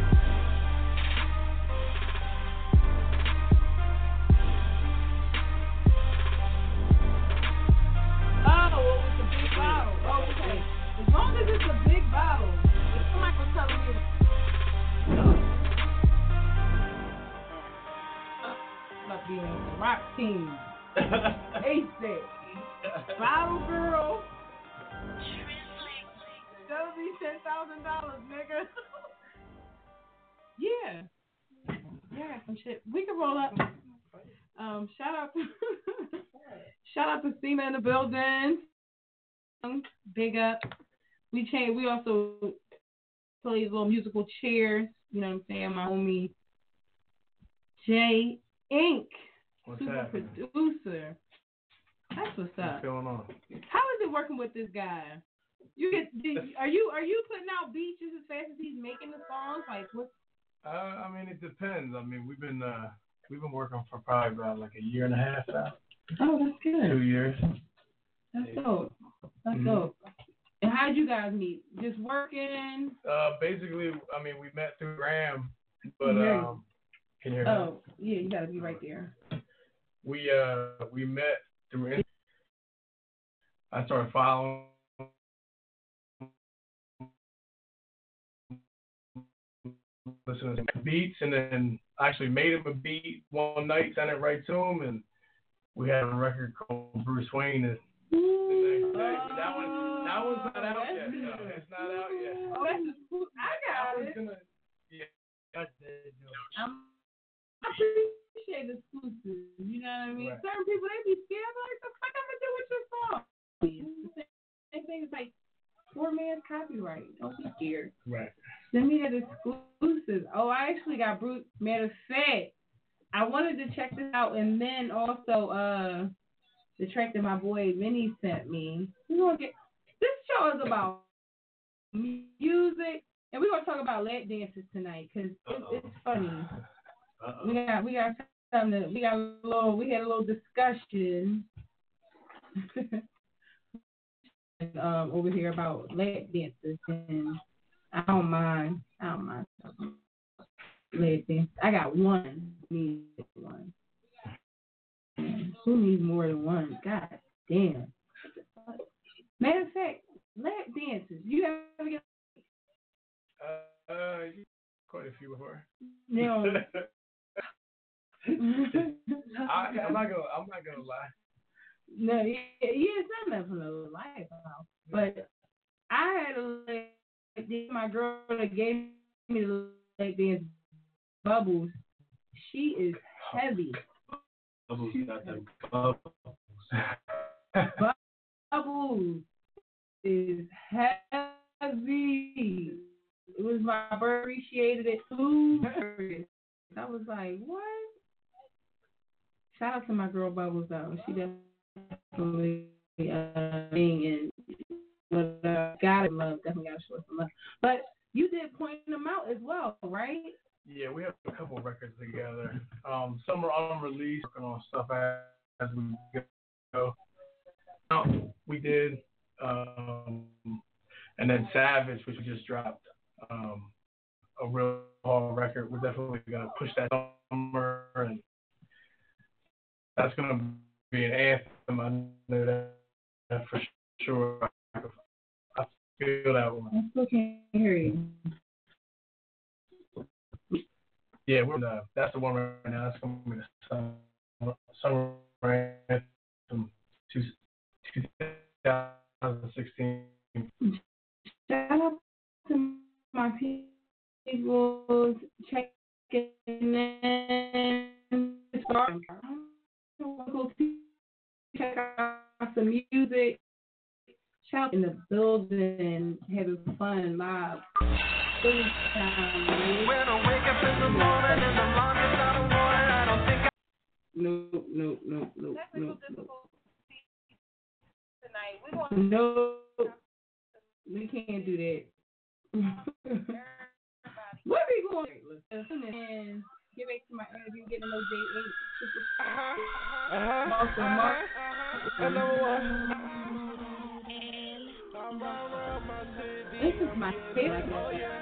Oh, it's a big bottle. Oh, okay. As long as it's a big bottle, if somebody was telling me, must be on the rock team. A-Set. Bottle girl. That'll be ten thousand dollars, nigga. Yeah. Yeah, some shit. We can roll up. Um, shout out to shout out to Sima in the building. Big up. We change. We also play these little musical chairs. You know what I'm saying? My homie Jay Ink, What's super happening? producer. That's what's up. What's going on? How is it working with this guy? You get? Did, are you are you putting out beats just as fast as he's making the songs? Like what? Uh, I mean, it depends. I mean, we've been uh, we've been working for probably about like a year and a half now. Oh, that's good. Two years. That's dope. That's Mhm. dope. And how did you guys meet? Just working? Uh, basically, I mean, we met through Graham, but Can you hear me? um, can you hear me? Oh, yeah, you gotta be right there. We uh, we met through. I started following. Listening to beats, and then actually made him a beat one night, sent it right to him, and we had a record called Bruce Wayne. And the next day, but that one, that one's not out yet. No, it's not out yet. Oh, that's cool. I got That one's it. gonna, yeah. That's it. I'm, I appreciate exclusives. You know what I mean? Right. Certain people, they be scared. Like, the fuck I'm gonna do with your song? The same thing is like poor man's copyright. Don't be scared. Right. Send me that exclusive. Oh, I actually got Bruce. Matter of fact, I wanted to check this out, and then also uh, the track that my boy Vinny sent me. We gonna get this show is about music, and we're gonna talk about lap dances tonight because it's, it's funny. Uh-oh. We got we got something. To, we got a little. We had a little discussion. um, over here about lap dances, and I don't mind. I don't mind talking about lap dance. I got one. Need one. Who needs more than one? God damn. Matter of fact, lap dances. You ever get? Uh, uh, quite a few before. No. I, I'm not gonna. I'm not gonna lie. No, yeah, yeah, it's not nothing to lie about. But I had a lap dance. My girl that gave me the lap dance, Bubbles. She is heavy. Bubbles got them bubbles. Bubbles is heavy. It was my birthday. Appreciated it too. I was like, what? Shout out to my girl Bubbles though. She definitely uh, and but uh, got it love. Definitely got to show us some love. But you did point them out as well, right? Yeah, we have a couple of records together. Um, some are unreleased, working on stuff as we go. Um, we did, um, and then Savage, which we just dropped, um, a real hard record. We're definitely gonna push that summer, and that's gonna be an anthem. I know that, that for sure. I feel that one. I still can't hear you. Yeah, we're the, that's the one right now. That's gonna be the summer, summer anthem, two thousand sixteen. Shout out to my people checking in. Check out some music. Shout out in the building, having fun live. When I wake up in the morning and the longest out of water, I don't think I. No, no, no, no, no, no. No, we can't do that. What are we going to listen and get back to my interview, getting no J eight. Uh-huh. Uh-huh. Also, Mark. Uh-huh. Number one. This is my favorite. Oh, yeah.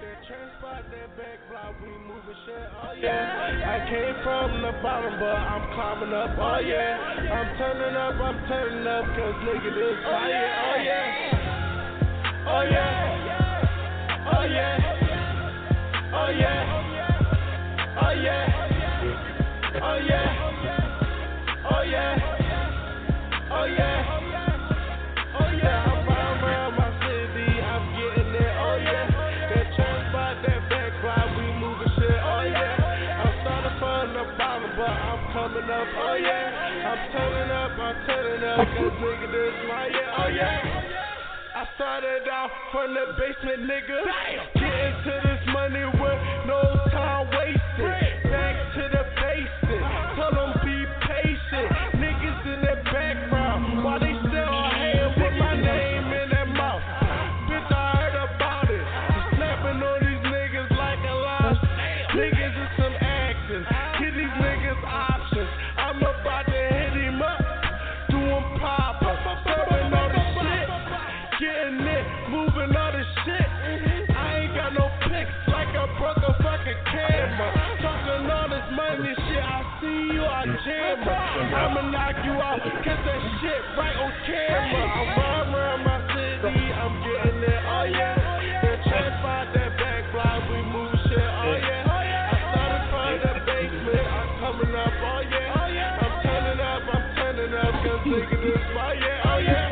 I came from the bottom, but I'm climbing up. Oh, yeah. I'm turning up, I'm turning up, cause nigga, this fire. Oh, yeah. Oh, yeah. Oh, yeah. Oh, yeah. Oh, yeah. Oh, yeah. Oh, yeah. Oh, yeah. Oh, yeah. I'm riding around my city, I'm getting it. Oh, yeah. That transport, that backfly, we moving shit. Oh, yeah. I'm starting from the bottom, but I'm coming up. Oh, yeah. I'm turning up, I'm turning up, cause nigga, this my yeah. Oh, yeah. I started off from the basement, nigga. Getting to this money with no time wasted. Back to the basics. Tell them be patient. Niggas in the background while they still hand with my name in their mouth. Bitch, I heard about it. Snapping on these niggas like a lot. Niggas is some action. Give these niggas options. I'm about to hit him up. Do him pop up. Serving all the shit. Getting it. Moving all the shit. I ain't got no pics like I broke a fucking camera. Talking all this money shit. I see you, I jam her. I'ma knock you out. Catch that shit right on camera. I'm riding around my city. I'm getting it. Oh yeah. That transport, that backfly. We move shit. Oh yeah. I started from the basement. I'm coming up. Oh yeah. I'm turning up. I'm turning up. Cause nigga, this my yeah. Oh yeah.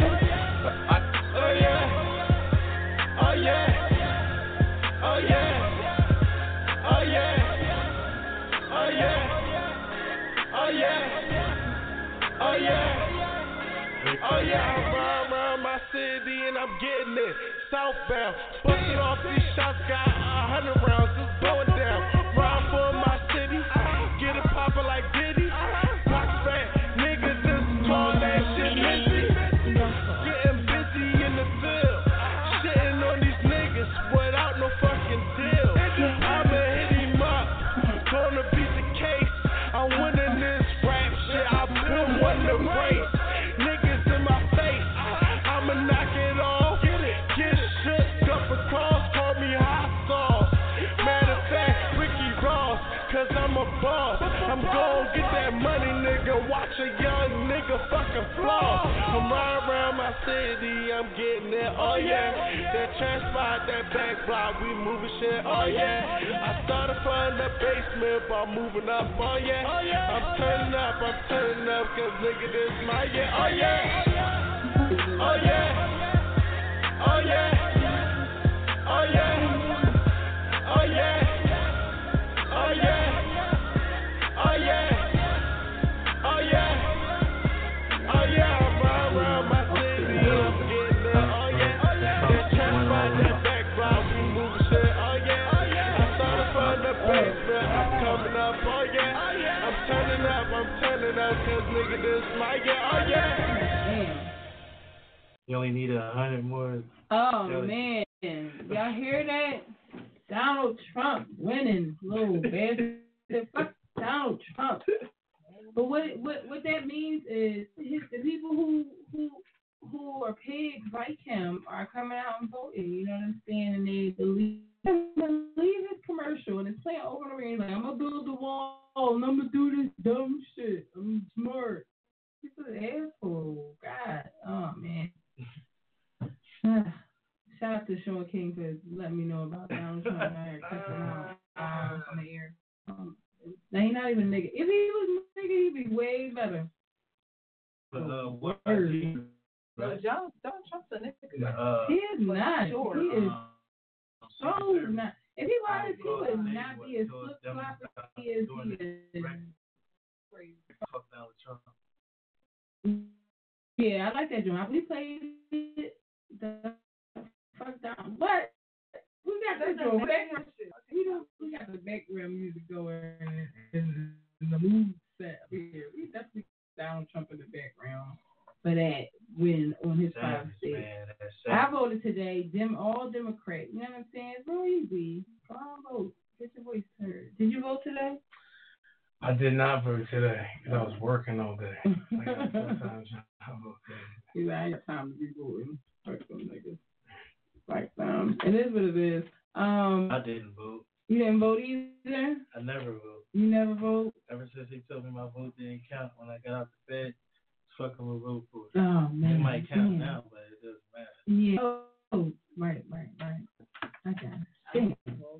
Oh yeah. Oh yeah. Oh yeah. Oh yeah. Oh yeah. Oh yeah. Oh yeah. Oh yeah. I'm riding around my city and I'm getting it. Southbound. Busting off these shots. Got a hundred rounds. Just going down. Ride for my city. Get it poppin' like Diddy. Box fat. Niggas just call that shit Missy. Getting busy in the field. Shitting on these niggas without no fucking deal. I'ma hit him up. Gonna beat the case. I'm winning this rap shit. I've been winning the race. Niggas in my face. I'ma knock it off. Get shook up across. Call me hot sauce. Matter of fact, Ricky Ross. Cause I'm a boss. I'm gon' get that money, nigga. Watch a young nigga fucking floss. I'm riding around my city. I'm getting it. Oh yeah. That transport, that back block. We moving shit. Oh yeah. I started from the basement, but I'm moving up. Oh yeah. I'm turning up. I'm turning up. Cause nigga, this my yeah. Oh yeah. Oh yeah. Oh yeah. Oh yeah. Oh yeah. Oh yeah. Oh yeah. Oh yeah. Oh yeah. I'm riding around my city. I'm getting it. Oh yeah. That transport, that back block. We moving shit. Oh yeah. I started from the basement. I'm coming up. Oh yeah. I'm turning up. I'm turning up. Cause nigga, this my yeah. Oh yeah. You only need a hundred more. Oh delegates. man, y'all hear that? Donald Trump winning, little bastard. Fuck Donald Trump. But what what what that means is his, the people who who who are paid like him are coming out and voting. You know what I'm saying? And they believe believe his commercial and it's playing over and over again. He's like, I'm gonna build the wall and I'm gonna do this dumb shit. I'm smart. He's an asshole. God, oh man. Shout out to Sean King for letting me know about Donald Trump. I had to cut him out um, on the air. Um, now he's not even a nigga. If he was a nigga, he'd be way better. But uh, what Word. No, John, Donald Trump's a nigga. Uh, He is not. Sure. He is uh, so not. If he was, he Uh, would he not was be as so flip dumb floppy about as he is. doing He it. is. Fuck Donald Trump. Yeah, I like that joint. We played it. The fuck down. But we got the joint. We don't. We got the background music going in, in the mood set here. We definitely got Donald Trump in the background for that win on his five states. Man, that's I voted today. Dem all Democrat. You know what I'm saying? It's real easy. Go on, vote. Get your voice heard. Did you vote today? I did not vote today because I was working all day. Like, sometimes I vote today. He's like, I ain't got time to be voting. Fuck them niggas. Like, um, it is what it is. Um, I didn't vote. You didn't vote either? I never vote. You never vote? Ever since he told me my vote didn't count when I got out the bed, fuck him with vote for. Oh, man. It might count man. now, but it doesn't matter. Yeah. Oh, right, right, right. I got it.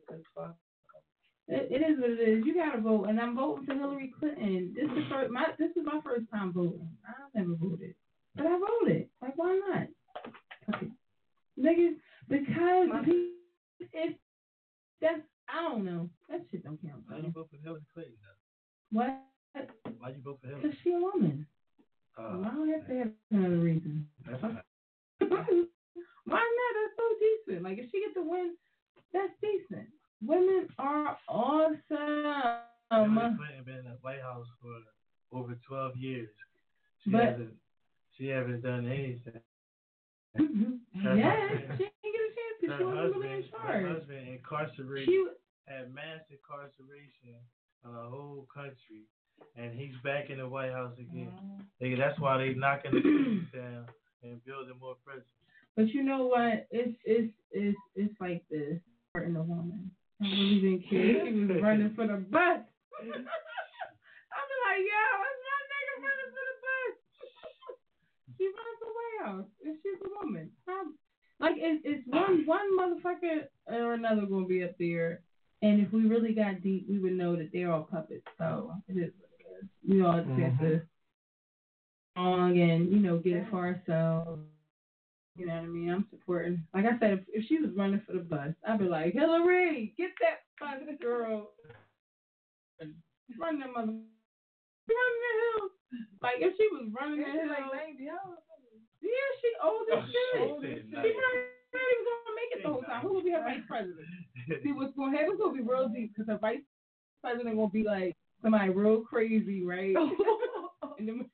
It, it is what it is. You gotta vote, and I'm voting for Hillary Clinton. This is first, my this is my first time voting. I never voted, but I voted. Like, why not? Okay, niggas, because he, if that's I don't know. That shit don't count. Why you vote for Hillary Clinton though? What? Why you vote for Hillary? Because she a woman. Uh, Why don't have to have another reason? That's not. Why not? That's so decent. Like, if she gets the win, that's decent. Women are awesome. Hillary Clinton been in the White House for over twelve years. She But- hasn't. She hasn't done anything. Yes, she didn't get a chance because she Her wasn't really in husband, her charge. husband incarcerated, She, had mass incarceration in the whole country, and he's back in the White House again. They, that's why they knocking the cities down and building more prisons. but you know what? It's it's it's it's like this. Hurting a woman. I really didn't care. She was running for the bus. I'd be like, yo, it's my nigga running for the bus. She running for the White House, and she's a woman. Um, like it's it's one one motherfucker or another gonna be up there, and if we really got deep, we would know that they're all puppets. So it is what it is. We all just have to on and you know get it for ourselves. You know what I mean? I'm supporting. Like I said, if, if she was running for the bus, I'd be like, Hillary, get that bus, girl. Run that mother. Run the hill. Like, if she was running the hill. Like, yeah, she old as shit. She probably not even going to make it the whole time. Who will be her vice president? See, what's going to happen is going to be real deep because her vice president going to be like somebody real crazy, right? And then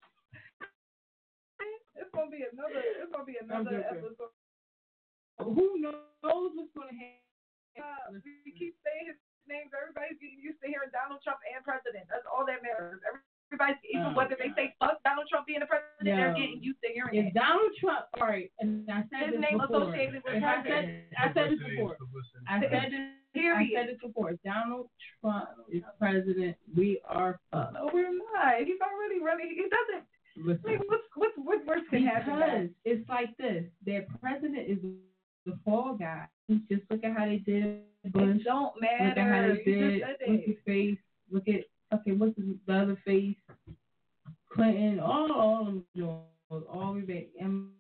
It's gonna be another. It's gonna be another episode. who knows what's going to happen? Uh, we keep saying his names. Everybody's getting used to hearing Donald Trump and president. That's all that matters. Everybody's even Oh, whether they say fuck Donald Trump being the president, No. they're getting used to hearing If it. Donald Trump, all right, and I said His this name before. associated with I said, president. I said this before. I said this. I Period. said this before. If Donald Trump is president, we are fucked. No, we're not. He's already running. He doesn't. Listen, Like, what's what's what worse can happen? because it's like this. Their president is the fall guy. Just look at how they did Bush. It don't Look at how matter. they You did. just said What's it. his face? Look at okay. What's his, the other face? Clinton. All all of them doing all the way back. And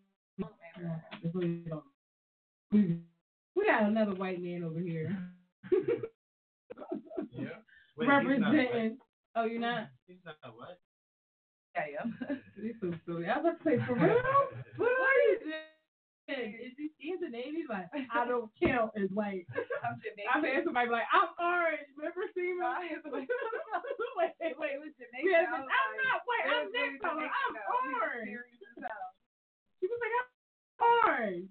we we got another white man over here. Yeah. Wait, Representing. Oh, you're not? He's not what? I am. He's so silly. I was about to say, for real? What are you doing? Is he he's a name? He's like, I don't count as white. I'm Jamaican. I've had somebody like, I'm orange. Remember seeing me? wait, wait, wait. It was Jamaican. Yeah, I was I'm like, not white. it I'm was that really color. Jamaican, I'm though. He was orange. serious as hell. She was like, I'm Orange.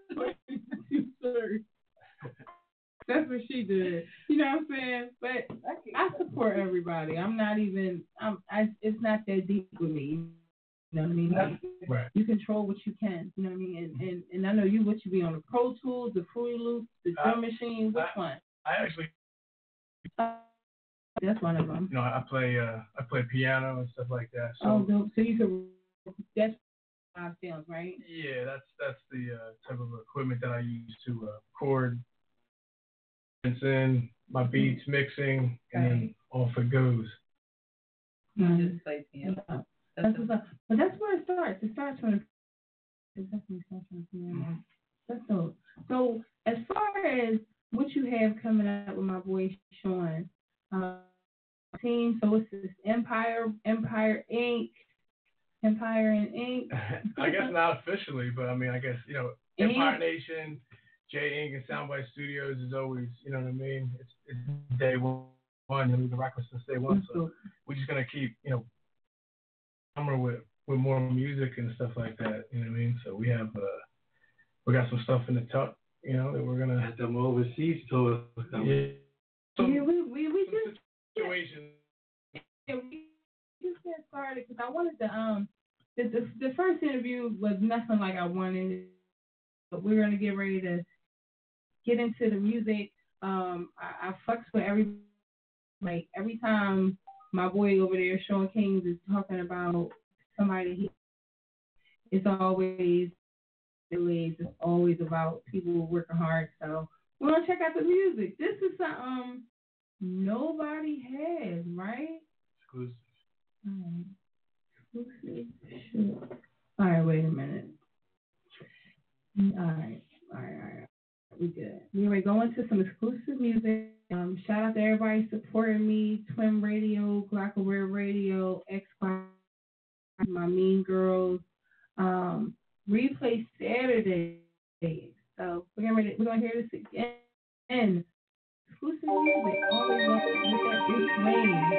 That's what she did. You know what I'm saying? But I support everybody. I'm not even. I'm. I. It's not that deep with me. You know what I mean? Like, right. You control what you can. You know what I mean? And and, and I know you. What you be on the Pro Tools, the Fruity Loops, the drum machine. Which I, one? I actually. Uh, that's one of them. You know, I play. Uh, I play piano and stuff like that. So. Oh, dope. So you could. That's five sounds, right? Yeah, that's that's the uh, type of equipment that I use to uh, record. In my beats, mixing, and then off it goes. Mm-hmm. Just play piano. Yeah. That's what's up. But that's where it starts. It starts from. It definitely starts from piano. That's dope. So as far as what you have coming up with my boy Sean, uh, team. So it's this Empire, Empire Incorporated. Empire and Ink. I guess not officially, but I mean, I guess you know, Empire Nation. J Ink and Soundbite Studios is always, you know what I mean? It's, it's day one, and we've been rocking since day one, so we're just gonna keep, you know, summer with with more music and stuff like that. You know what I mean? So we have, uh, we got some stuff in the tuck, you know, that we're gonna have them overseas tours. Yeah, so, yeah, we we we just situation. Yeah, we just got started because I wanted to um the, the the first interview was nothing like I wanted, but we're gonna get ready to get into the music. Um, I, I fucks with every, like, every time my boy over there, Sean Kings, is talking about somebody, he, it's always, it's always about people working hard. So we're going to check out the music. This is something nobody has, right? Exclusive. All right. Exclusive. Sure. All right, wait a minute. All right. All right, all right. We good. We are going to some exclusive music. Um, shout out to everybody supporting me. Twin Radio, Glockaware Radio, X five, my Mean Girls. Um, replay Saturday. So we're gonna we're gonna hear this again. And exclusive music. Always love to look at this lane.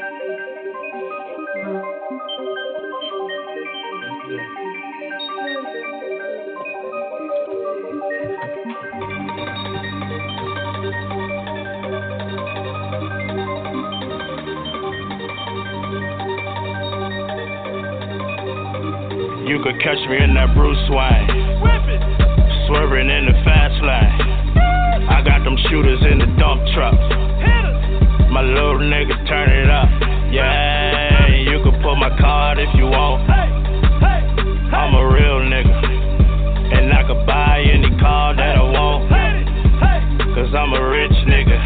You could catch me in that Bruce Wayne, swerving in the fast lane. I got them shooters in the dump truck. My little niggas turn it up. Yeah, you could pull my card if you want. I'm a real nigga, and I could buy any car that I want. Cause I'm a rich nigga.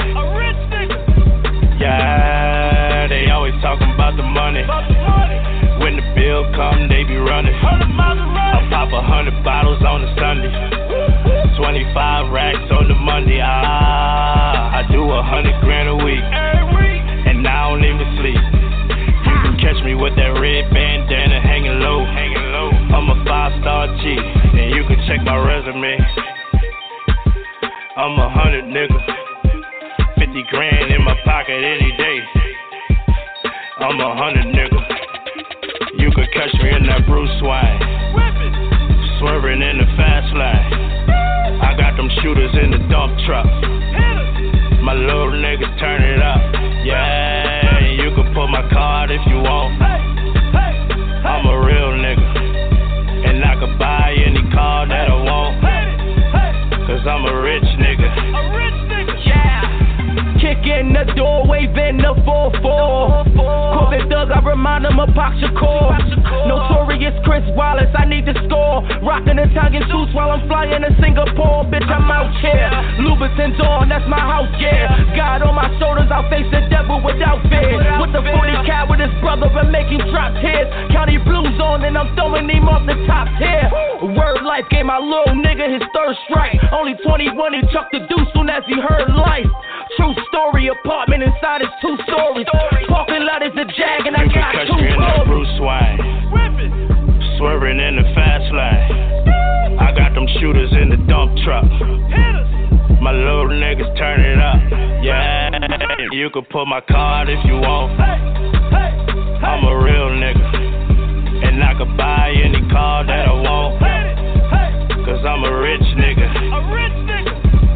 Yeah, they always talking about the money. When the bill come, they be running. I pop a hundred bottles on a Sunday, twenty-five racks on the Monday. Ah, I do a hundred grand a week, and I don't even sleep. You can catch me with that red bandana hanging low. I'm a five-star G, and you can check my resume. I'm a hundred nigga, fifty grand in my pocket any day. I'm a hundred nigga. You could catch me in that Bruce Wayne, swerving in the fast lane. I got them shooters in the dump truck. My little niggas turn it up. Yeah, you can pull my card if you want. I'm a real nigga, and I could buy any car that I want. Cause I'm a rich nigga. Yeah. Kick in the door, waving the four four. Corbin Thug, I remind him of Pac Shakur. Notorious Chris Wallace, I need to score. Rockin' Italian suits while I'm flying to Singapore. Bitch, I'm out here. Louboutin Dawn, that's my house, yeah. God on my shoulders, I'll face the devil without fear. With the forty cal with his brother and make him drop tears. County blues on and I'm throwing him off the top tier. Word life gave my little nigga his third strike. Only twenty-one, he chucked the deuce soon as he heard life. True story, apartment inside is two stories. Parking lot is a Jag and I got two in that Bruce Wayne, swerving in the fast lane. I got them shooters in the dump truck. My little niggas turn it up. Yeah, you could pull my card if you want. I'm a real nigga, and I could buy any car that I want. Cause cause I'm a rich nigga. A rich nigga.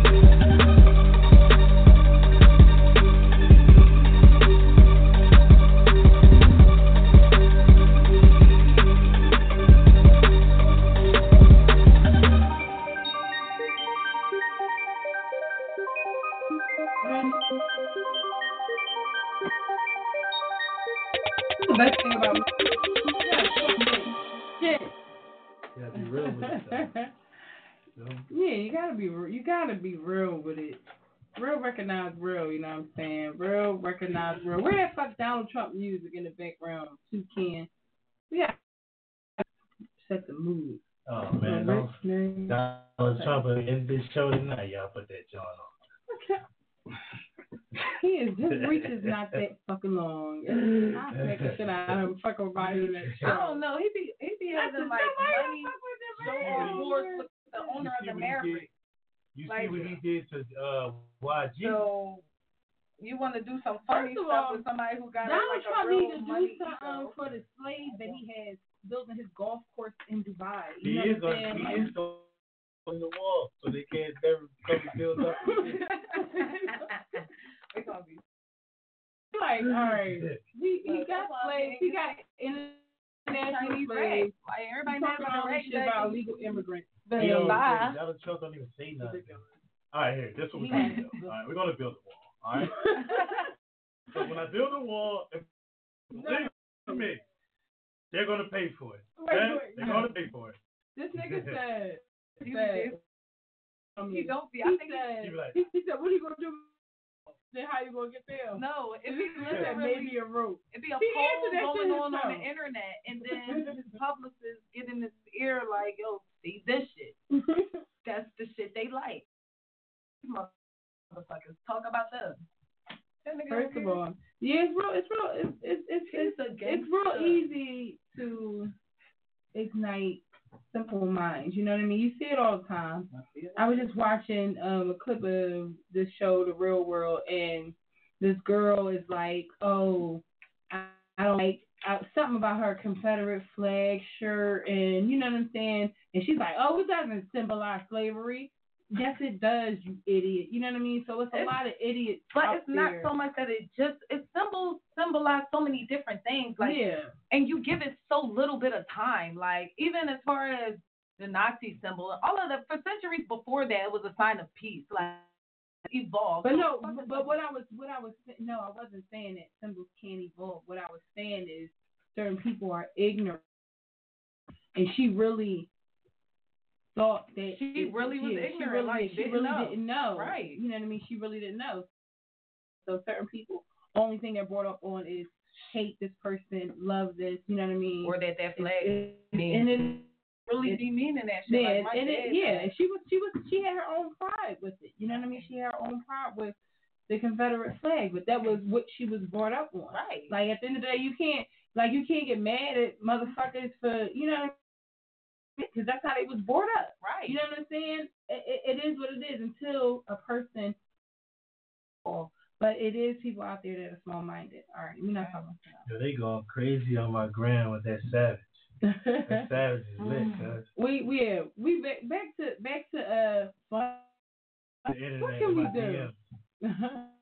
The best thing about me. Yeah, You gotta be real with it, though. yeah, you gotta be re- you gotta be real with it. Real recognize real, you know what I'm saying? Real recognize real. Where that fuck Donald Trump music in the background? Toucan. We gotta set the mood. Oh man, don't Donald Trump in this show tonight, y'all put that John on. Okay. He is his reach is not that fucking long. It's, I smack the shit out of him. Fuck everybody in that show. I don't know. He be he be having like money show awards with the owner of the Maverick. You Like- see what he did to uh, Y G? So you want to do some funny First of stuff all, with somebody who got Donald like Trump a real needs to do money something um, ego. for the slaves that he has building his golf course in Dubai. He You know is what on, I'm he saying? is on the wall, so they can't never come and build up. It's gonna be Like, all right, he he Look, got that's why slaves, he got international Chinese slaves. race. Like everybody He's mad talking about all the this race. shit about illegal immigrants. But Yo, lie. Donald Trump don't even say nothing. All right, here, this is what we're He- gonna do. All right, we're gonna build a wall. All right. So when I build a wall, if they for me, they're gonna pay for it. Wait, Okay? wait, They're no. gonna pay for it. This nigga said, You said, do. You don't be. he I think said, He be like- he, he said, what are you gonna do? Then how you gonna get there? no. If He he said literally, maybe a rope. it'd be a He poll answered that going shit on on the himself. internet, and then his publicist get in his ear like, "Yo, see this shit? That's the shit they like." These motherfuckers talk about them. That nigga First of over all, yeah, it's real. It's real. It's it's it's He's it's, a it's real gangster. easy to ignite simple minds. You know what I mean? You see it all the time. I was just watching um, a clip of this show, The Real World, and this girl is like, "Oh, I, I don't like I, something about her Confederate flag shirt," and you know what I'm saying? And she's like, "Oh, it doesn't symbolize slavery." Yes, it does, you idiot. You know what I mean? So it's a It's- lot of idiots But out it's not there. so much that it just it symbols symbolize so many different things. Like yeah. and you give it so little bit of time. Like even as far as the Nazi symbol, all of the for centuries before that, it was a sign of peace. Like evolved. But So no, fuck it, but fuck what it. I was, what I was, no, I wasn't saying that symbols can't evolve. What I was saying is certain people are ignorant, and she really thought that She it- really was yeah, ignorant, She really, like, she didn't really know. didn't know, Right. You know what I mean? She really didn't know. So certain people, only thing they're brought up on is hate this person, love this. You know what I mean? Or that that flag It- it- mean- and it really it- be meaning that shit. yeah, like my and it, dad yeah, said. and she was, she was, she had her own pride with it. You know what I mean? She had her own pride with the Confederate flag, but that was what she was brought up on. Right. Like at the end of the day, you can't, like you can't get mad at motherfuckers for, you know, because that's how they was brought up. Right. You know what I'm saying? It, it, it is what it is until a person. But it is people out there that are small-minded. All right, we're not talking about Yo, they going crazy on my gram with that Savage. That that. Savage is lit, cuz. we we yeah, we back back to back to uh. fun- The internet What in can we my do? D Ms.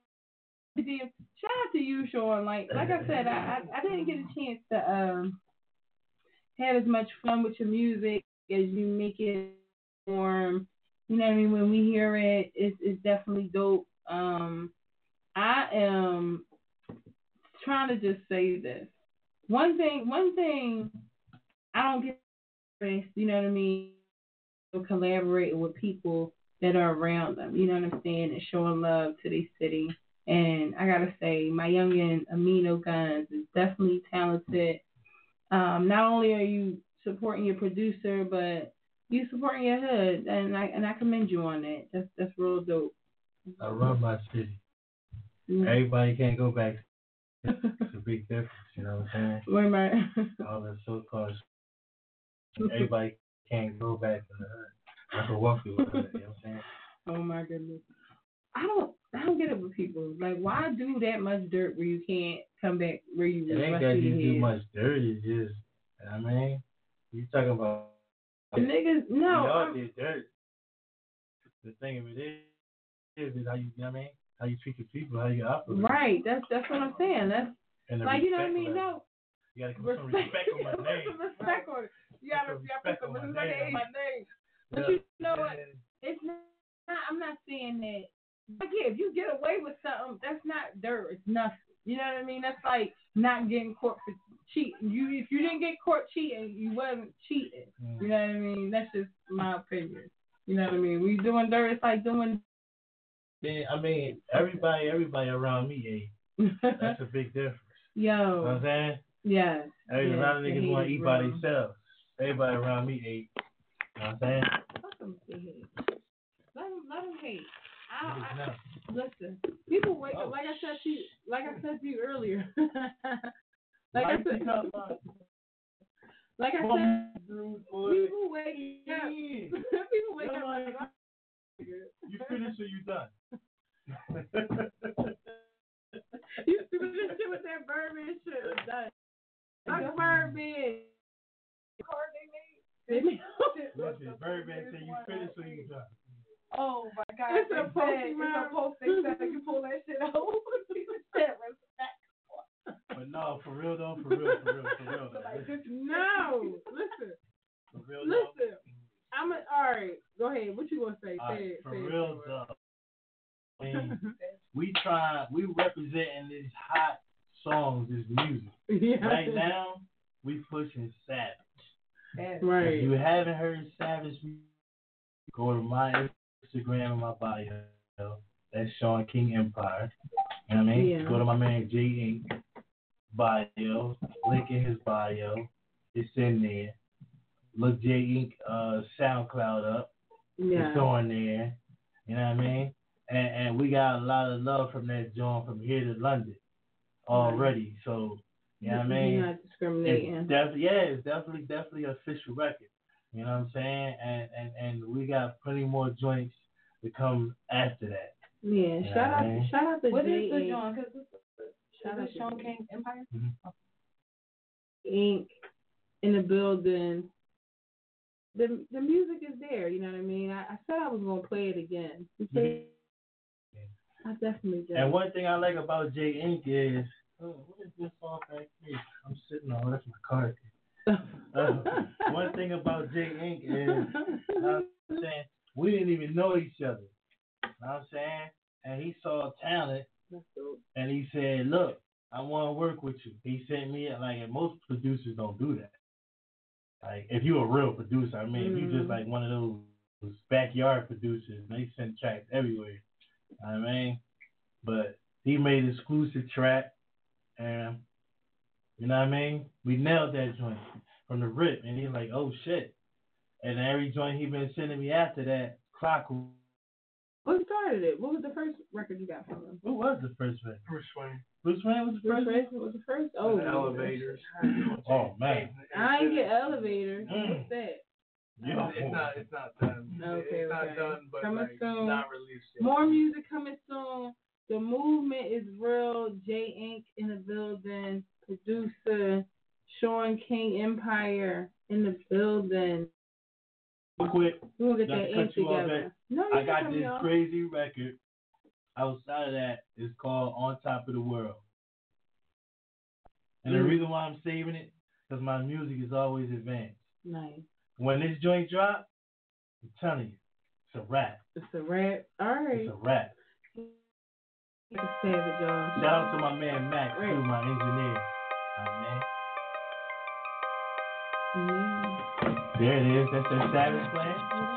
Shout out to you, Sean. Like like I said, I, I I didn't get a chance to um have as much fun with your music as you make it warm. You know what I mean? When we hear it, it's it's definitely dope. Um, I am trying to just say this. One thing, one thing I don't get, you know what I mean? Collaborating with people that are around them, you know what I'm saying, and showing love to their city. And I gotta say, my youngin' Amino Guns is definitely talented. Um, not only are you supporting your producer, but you supporting your hood, and I and I commend you on that. That's that's real dope. I run my city. Mm. Everybody can't go back. It's a big difference, you know what I'm saying? Wait a minute. All the so-called everybody can't go back in the hood. I can walk through the hood, you know what I'm saying? Oh my goodness. I don't I don't get it with people. Like, why do that much dirt where you can't come back where you It was ain't rusty that you to do head? much dirt, it's just, I mean, you talking about niggas, no. Y'all did dirt. The thing of it is, is how you, you know what I mean? How you treat your people, how you operate. Right. That's that's what I'm saying. That's and like, you know what I level. mean? No. You gotta put some respect on my name. Some respect on it. You gotta, you gotta put some respect on my name. But Yeah. you know what? It's not. I'm not saying that. Like, yeah, if you get away with something, that's not dirt. It's nothing. You know what I mean? That's like not getting caught for cheating. You, if you didn't get caught cheating, you wasn't cheating. Mm. You know what I mean? That's just my opinion. You know what I mean? We doing dirt. It's like doing. Yeah, I mean, everybody, everybody around me ate. That's a big difference. Yo. You know what I'm saying? Yes. Every, yes. A lot of niggas want to eat by real. themselves. Everybody around me ate. You know what I'm saying? Let them hate. Let them, let them hate. I, Niggas I, know. listen, people wake Oh. up. Like I said to you, like I said to you earlier. like I Life said, become fun. like I said, people wake up. people wake You're up. like, you finished or you done? You stupid this shit with that Birdman shit. That, like Birdman. Listen, Birdman said you finished or you done. Oh my God! It's a post. It's a post. They said you pull that shit out. But no, for real though, for real, for real, for real though. Listen, No, listen, for real listen. I'm a, all right. Go ahead. What you gonna say? though. Say Right, it. for say real it, though. I mean, we try, we representing these hot songs, this music. Yeah. Right now, we pushing Savage. Right. If you haven't heard Savage, go to my Instagram and my bio. That's Sean King Empire. You know what I mean? Yeah. Go to my man J Ink bio. Link in his bio. It's in there. Look J Ink uh, SoundCloud up. Yeah. It's on there. You know what I mean? And and we got a lot of love from that joint from here to London already. So you know what I mean? You're not discriminating. It's def- yeah, it's definitely definitely an official record. You know what I'm saying? And and, and we got plenty more joints to come after that. Yeah. You Shout know out. what I mean? Shout out to What J is the Ink. joint? Cause Shout out is to Sean J King Empire? Mm-hmm. Ink in the building. The the music is there. You know what I mean? I, I said I was gonna play it again. You say, I definitely did. And one thing I like about J Ink is, oh, what is this all back here? I'm sitting on, that's my car. uh, one thing about J Ink is, you know what I'm saying, we didn't even know each other. You know what I'm saying? And he saw talent, and he said, look, I want to work with you. He sent me, like, and most producers don't do that. Like, if you're a real producer, I mean, mm-hmm. if you just like one of those backyard producers, they send tracks everywhere. You know what I mean? But he made an exclusive track, and you know what I mean? We nailed that joint from the rip, and he's like, oh shit. And every joint he been sending me after that, Clockwork. What started it? What was the first record you got from him? What was the first record? Bruce Wayne. Bruce Wayne was the first? Bruce Wayne was the first? Oh, the Elevators. Oh, man. I ain't get Elevators. Mm. What's that? It's, it's not. It's not done. Okay, it's not okay. done, but coming like, soon. not released yet. More music coming soon. The movement is real. J Ink in the building. Producer Sean King Empire in the building. Real quick, we'll get not that to ink cut you off, together. man. No, I got cut this me off. crazy record. Outside of that, it's called On Top of the World. And Mm. the reason why I'm saving it, because my music is always advanced. Nice. When this joint drop, I'm telling you, it's a rap. It's a rap. All right. It's a rap. It's a savage, y'all. Shout out to my man Max, Right. too, my engineer. All right, man. Mm. There it is. That's that Savage plan.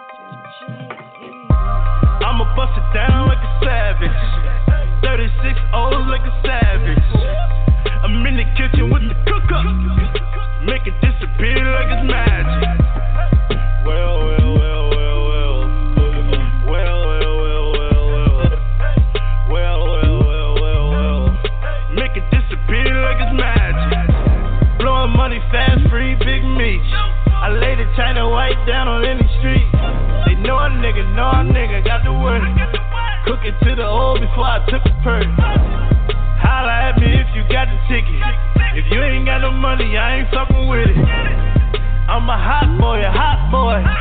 I'ma bust it down like a savage. thirty-six old like a savage. I'm in the kitchen with the cook-up. Make it disappear like it's magic. Well, well, well, well, well. Well, well, well, well, well. Well, well, well, well, well. Make it disappear like it's magic. Blowing money fast, free, big meat. I lay the China white down on any street. They know a nigga, know a nigga, got the word. Cook it to the old before I took a perk. Holla at me if you got the ticket. If you ain't got no money, I ain't fucking with it. I'm a hot boy, a hot boy.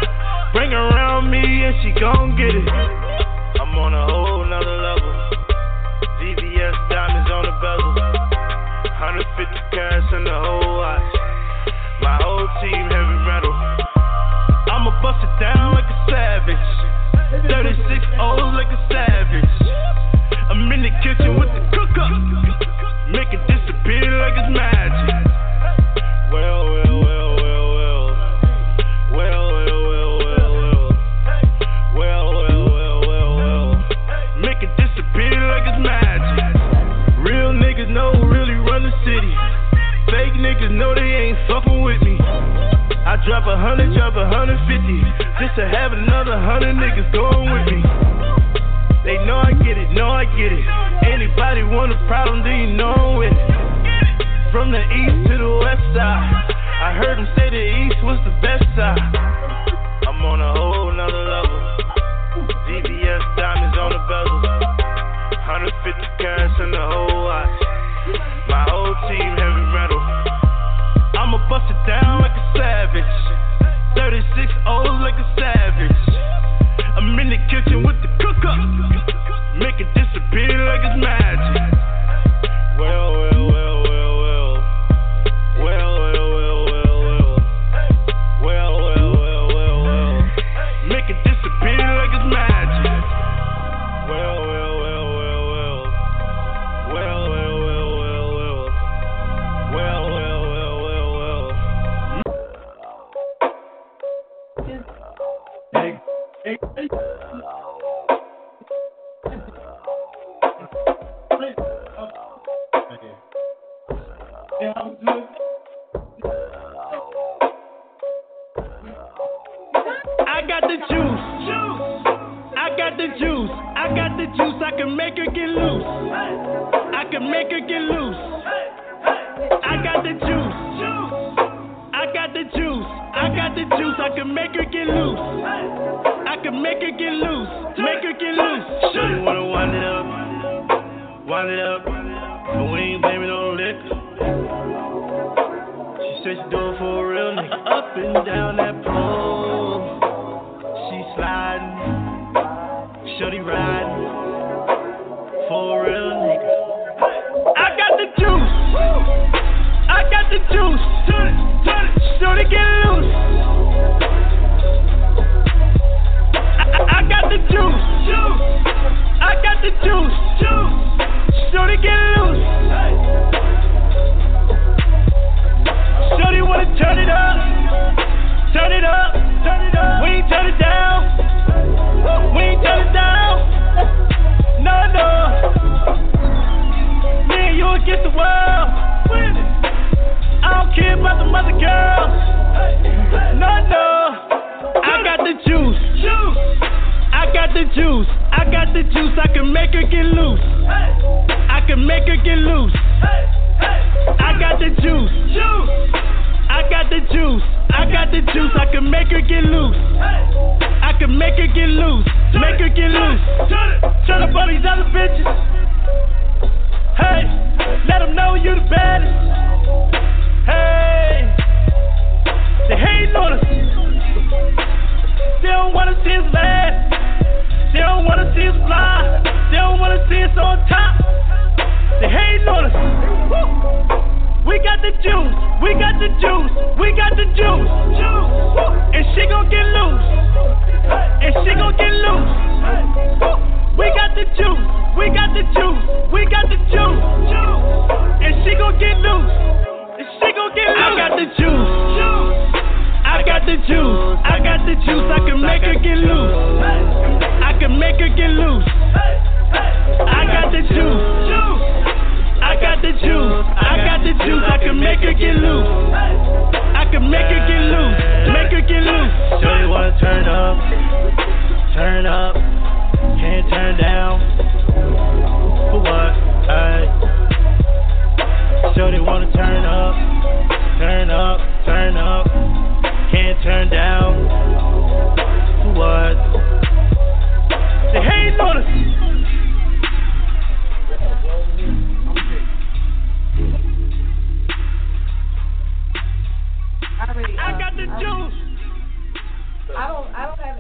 Bring her around me and she gon' get it. I'm on a whole nother level. V V S diamonds on the bezel. one hundred fifty cash in the whole watch. My whole team heavy metal. I'ma bust it down like a savage. thirty-six O's like a savage. I'm in the kitchen with the cook up. Make it disappear like it's magic. Well, well, well, well, well. Well, well, well, well, well. Well, well, well, well, well. Make it disappear like it's magic. Real niggas know who really run the city. Fake niggas know they ain't fucking with me. I drop a hundred, drop a hundred fifty. Just to have another hundred niggas going with me. They know I get it, know I get it. Anybody want a problem, then you know I'm with it. From the east to the west side, I heard them say the east was the best side. I'm on a whole nother level. V V S diamonds on the bezel. one hundred fifty cash in the whole watch. My whole team heavy metal. I'ma bust it down like a savage. thirty-six O's like a savage. I'm in the kitchen with the cook up. Make it disappear like it's magic. Well, well, well, well, well. Well, well, well, well, well. Well, well, well, well, well. Make it disappear like it's magic. Well, well, well, well, well. Well, well, well, well, well. Well, well, well, well, well. Hey, hey, hey. Yeah, I'm good. I got the juice. I got the juice. I got the juice. I can make her get loose. I can make her get loose. I got the juice. I got the juice. I got the juice. I can make her get loose. I can make her get loose. Make her get loose. Shorty wanna wind it up. Wind it up. But we ain't blaming on liquor. She said she do it for a real nigga. Up and down that pole. She sliding. Shorty riding. For a real nigga. I got the juice. I got the juice. Shorty get loose. I, I, I got the juice. I got the juice. Shorty get loose. Shorty wanna turn it up. Turn it up. Turn it up. We ain't turn it down. We ain't turn it down. No, no. Me and you against the world. I don't care about the mother girl. No, no. I got the juice. I got the juice. I got the juice. I can make her get loose. I can make her get loose. I got the juice. I got the juice. I got the juice. I can make her get loose. I can make her get loose. Make her get loose. Turn up all these other bitches. Hey, let them know you the baddest. Hey, they hating on us. They don't wanna see us laugh. They don't wanna see us fly. They don't wanna see us on top. They hating on us. We got the juice. We got the juice. We got the juice. And she gon' get loose. And she gon' get loose. We got the juice. We got the juice. We got the juice. And she gon' get loose. And she gon' get loose. I got the juice. I got the juice. I got the juice. I can make her get loose. I can make her get loose. I got the juice. I got the juice. I got the juice. I can make her get loose. I can make her get loose. Make her get loose. Shorty wanna turn up. Turn up. Can't turn down. For what? Ay. Shorty wanna turn up. Turn up. Turn up. Can't turn down. For what? They hating on us. I, already, uh, I got the I, juice. I don't. I don't have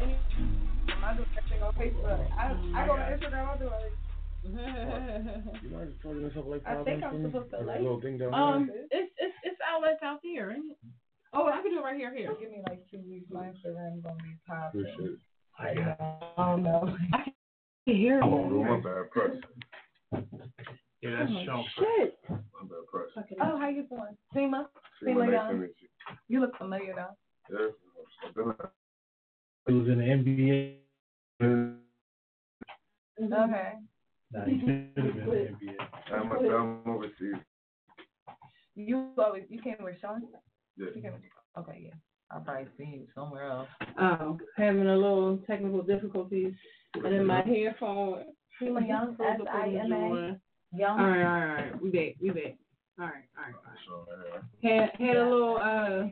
I, I go to Instagram, I do it. You mind just charging us up like I five think minutes I'm for me? supposed to Or that like. little thing down Um, there? it's it's it's outlets out there, ain't it? Oh, I can do it right here. Here, give me like two weeks. My Instagram gonna be popping. Appreciate it. I don't know. I can hear it. Oh, my bad press. Yeah, that's Oh, Sean. shit. My bad press. Oh, how you doing? Seema? See Seema nice to Young. meet you. You look familiar though. Yeah. I've been at- It was in the N B A. Okay. Nah, he should have been in the N B A. I'm, I'm overseas. You always you came with Sean? Yeah. You came with, okay, yeah. I'll probably see you somewhere else. Oh, having a little technical difficulties, and then my headphone. Seema Young, S I M A. Young. All right, all right, all right. We back, we back. All right, all right, all right. Had had a little uh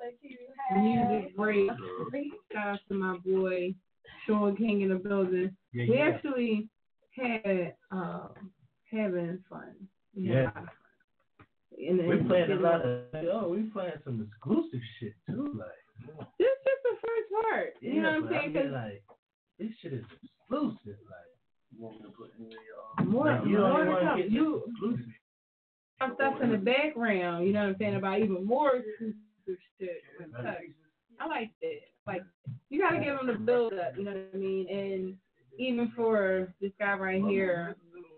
music break. Shout out to my boy Sean King in the building. Yeah, we yeah. actually had um having fun. We had Yeah. a lot of fun. And then We playing a lot of, oh, we playing some exclusive shit too, like. This is just the first part. You Yeah, know what I'm but I saying? mean, 'Cause like, this shit is exclusive, like. You want me to put any of more, like, you more don't to want to come. get You exclusive. have stuff in the background. You know what I'm saying about even more exclusive shit. with Tuck. I like that. Like you gotta give them the build up. You know what I mean? And even for this guy right here,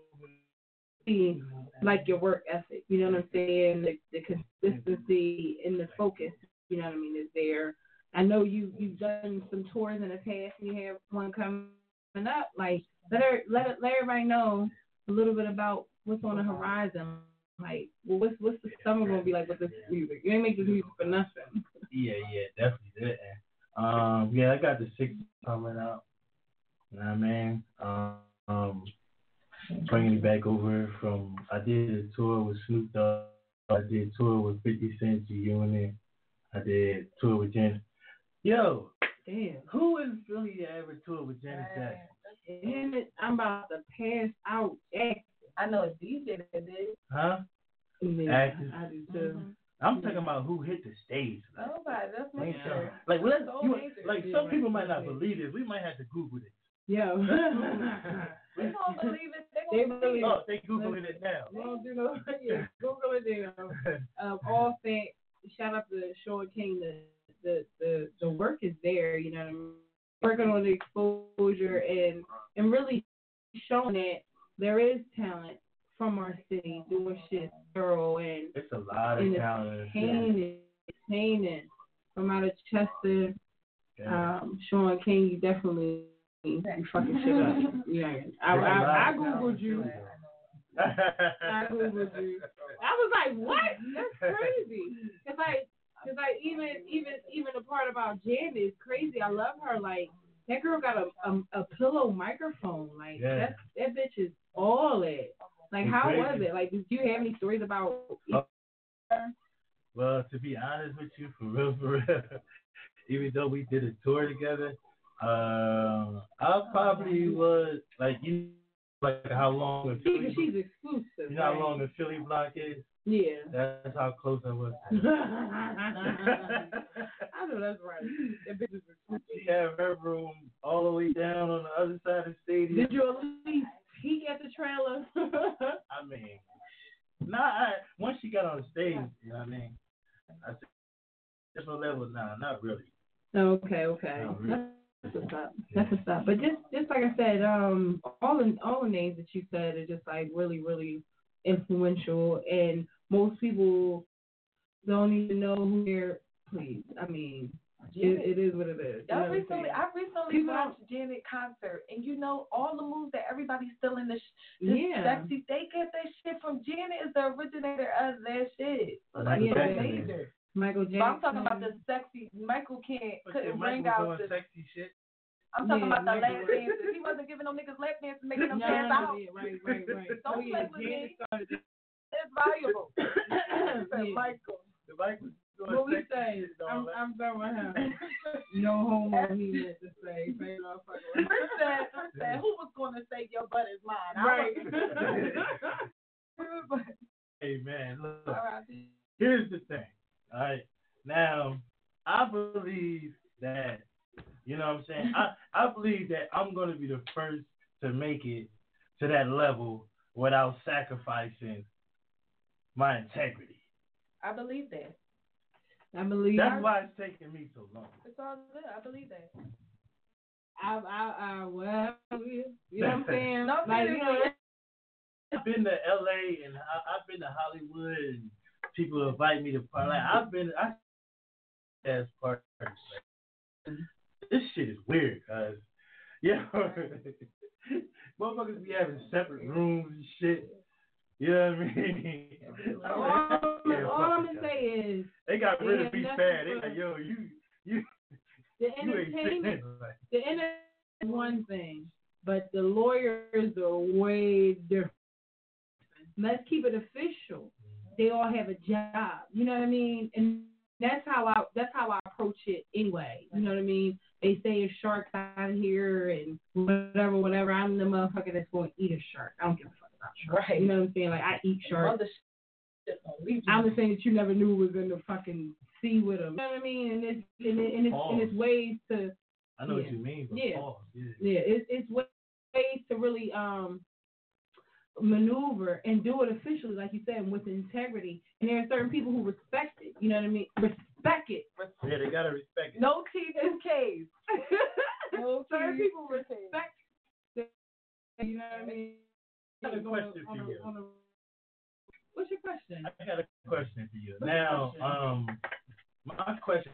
see, like your work ethic. You know what I'm saying? The, the consistency and the focus. You know what I mean? Is there. I know you you've done some tours in the past, and you have one coming up. Like let her, let it, let everybody know a little bit about what's on the horizon. Like, well, what's what's the summer gonna be like with this music? You ain't make this music for nothing. Yeah, yeah, definitely did. Um, yeah, I got the six coming out. You know what I mean? Um, um, bringing it back over from, I did a tour with Snoop Dogg. I did a tour with fifty Cent, G-Unit. I did a tour with Janet. Yo, damn, who in Philly that ever toured with Janet Jackson? Damn it, I'm about to pass out. I know a D J that did. Huh? Yeah, Actors. I do too. Mm-hmm. I'm talking about who hit the stage. Like, Nobody, that's like, major. like, well, let's, So you, major. like some people might not believe this. We might have to Google this. Yo. They don't believe it. They gonna believe it. Oh, they Googling it now. They don't do no. Yeah, Google it now. Um, all thanks. Shout out to Sean King. The, the the the work is there. You know what I mean? Working on the exposure and and really showing that there is talent from our city doing shit thorough and it's a lot of talent. Entertaining, entertaining from out of Chester. Yeah. Um, Sean King, you definitely you fucking shit up. Yeah, I, I, I googled you. I googled you. I was like, what? That's crazy. Cause like, cause like even even even the part about Jan is crazy. I love her. Like that girl got a a, a pillow microphone. Like yeah. that that bitch is all it. Like it's how crazy. was it? Like did you have any stories about? Oh. Well, to be honest with you, for real, for real, even though we did a tour together, uh, I probably was like you, like how long a Philly, she's exclusive. You know how long a Philly block is? Yeah. That's how close I was. I know that's right. That bitch is exclusive. She had her room all the way down on the other side of the stadium. Did you at least peek at the trailer? I mean, nah. I, once she got on the stage, you know what I mean. I said, different level, nah, not really. Okay, okay. Really. That's what's up. That's what's up. But just, just like I said, um, all the all the names that you said are just like really, really influential, and most people don't even know who they're. Please, I mean, it, it is what it is. I recently, I recently people watched Janet concert, and you know all the moves that everybody's still in the sh- this yeah. sexy. They get that shit from Janet. Is the originator of that shit. Oh, Michael yeah, Jackson. Michael Jackson. But I'm talking about the sexy. Michael can't couldn't bring out the sexy shit. I'm talking yeah, about the Michael lap dances. He wasn't giving them niggas lap dances, making them no, pass no, out. Yeah, right, right, right. Don't oh, play yeah, with me. Started... It's valuable. yeah. Michael. The Michael. What we say? I'm, I'm done with him. No homo, he meant to say. Chris said, Chris said, who was going to say your butt is mine? Right. Hey, man, look. Here's the thing. All right. Now, I believe that, you know what I'm saying? I, I believe that I'm going to be the first to make it to that level without sacrificing my integrity. I believe that. I believe That's I, why it's taking me so long. It's all good. I believe that. I, I, I, well, you know what I'm saying? No, like, you know, I've been to L A and I, I've been to Hollywood and people invite me to party. Like, I've been, I as parties. Like, this shit is weird, cause yeah, motherfuckers be having separate rooms and shit. You know what I mean? all, yeah, all I'm gonna say is they got they rid have of me nothing fast. They but- like, yo, you, you, the you ain't entertainment, sitting like, the entertainment is one thing, but the lawyers are way different. Let's keep it official. They all have a job. You know what I mean? And that's how I that's how I approach it anyway. You know what I mean? They say it's sharks out here and whatever, whatever. I'm the motherfucker that's going to eat a shark. I don't give a fuck about sharks. Right. You know what I'm saying? Like, I eat sharks. I'm just saying that you never knew was in the fucking sea with them. You know what I mean? And it's and, it, and it's and it's ways to. I know yeah. what you mean, but yeah. pause. Yeah. Yeah, it's it's ways to really um maneuver and do it officially, like you said, with integrity. And there are certain people who respect it. You know what I mean? Respect it. Yeah, they gotta respect it. No T's and K's. No certain T's people respect it. You know what I mean? I got a question on for a, you. on a, what's your question? I got a question for you. What's Now, your question? um, my question: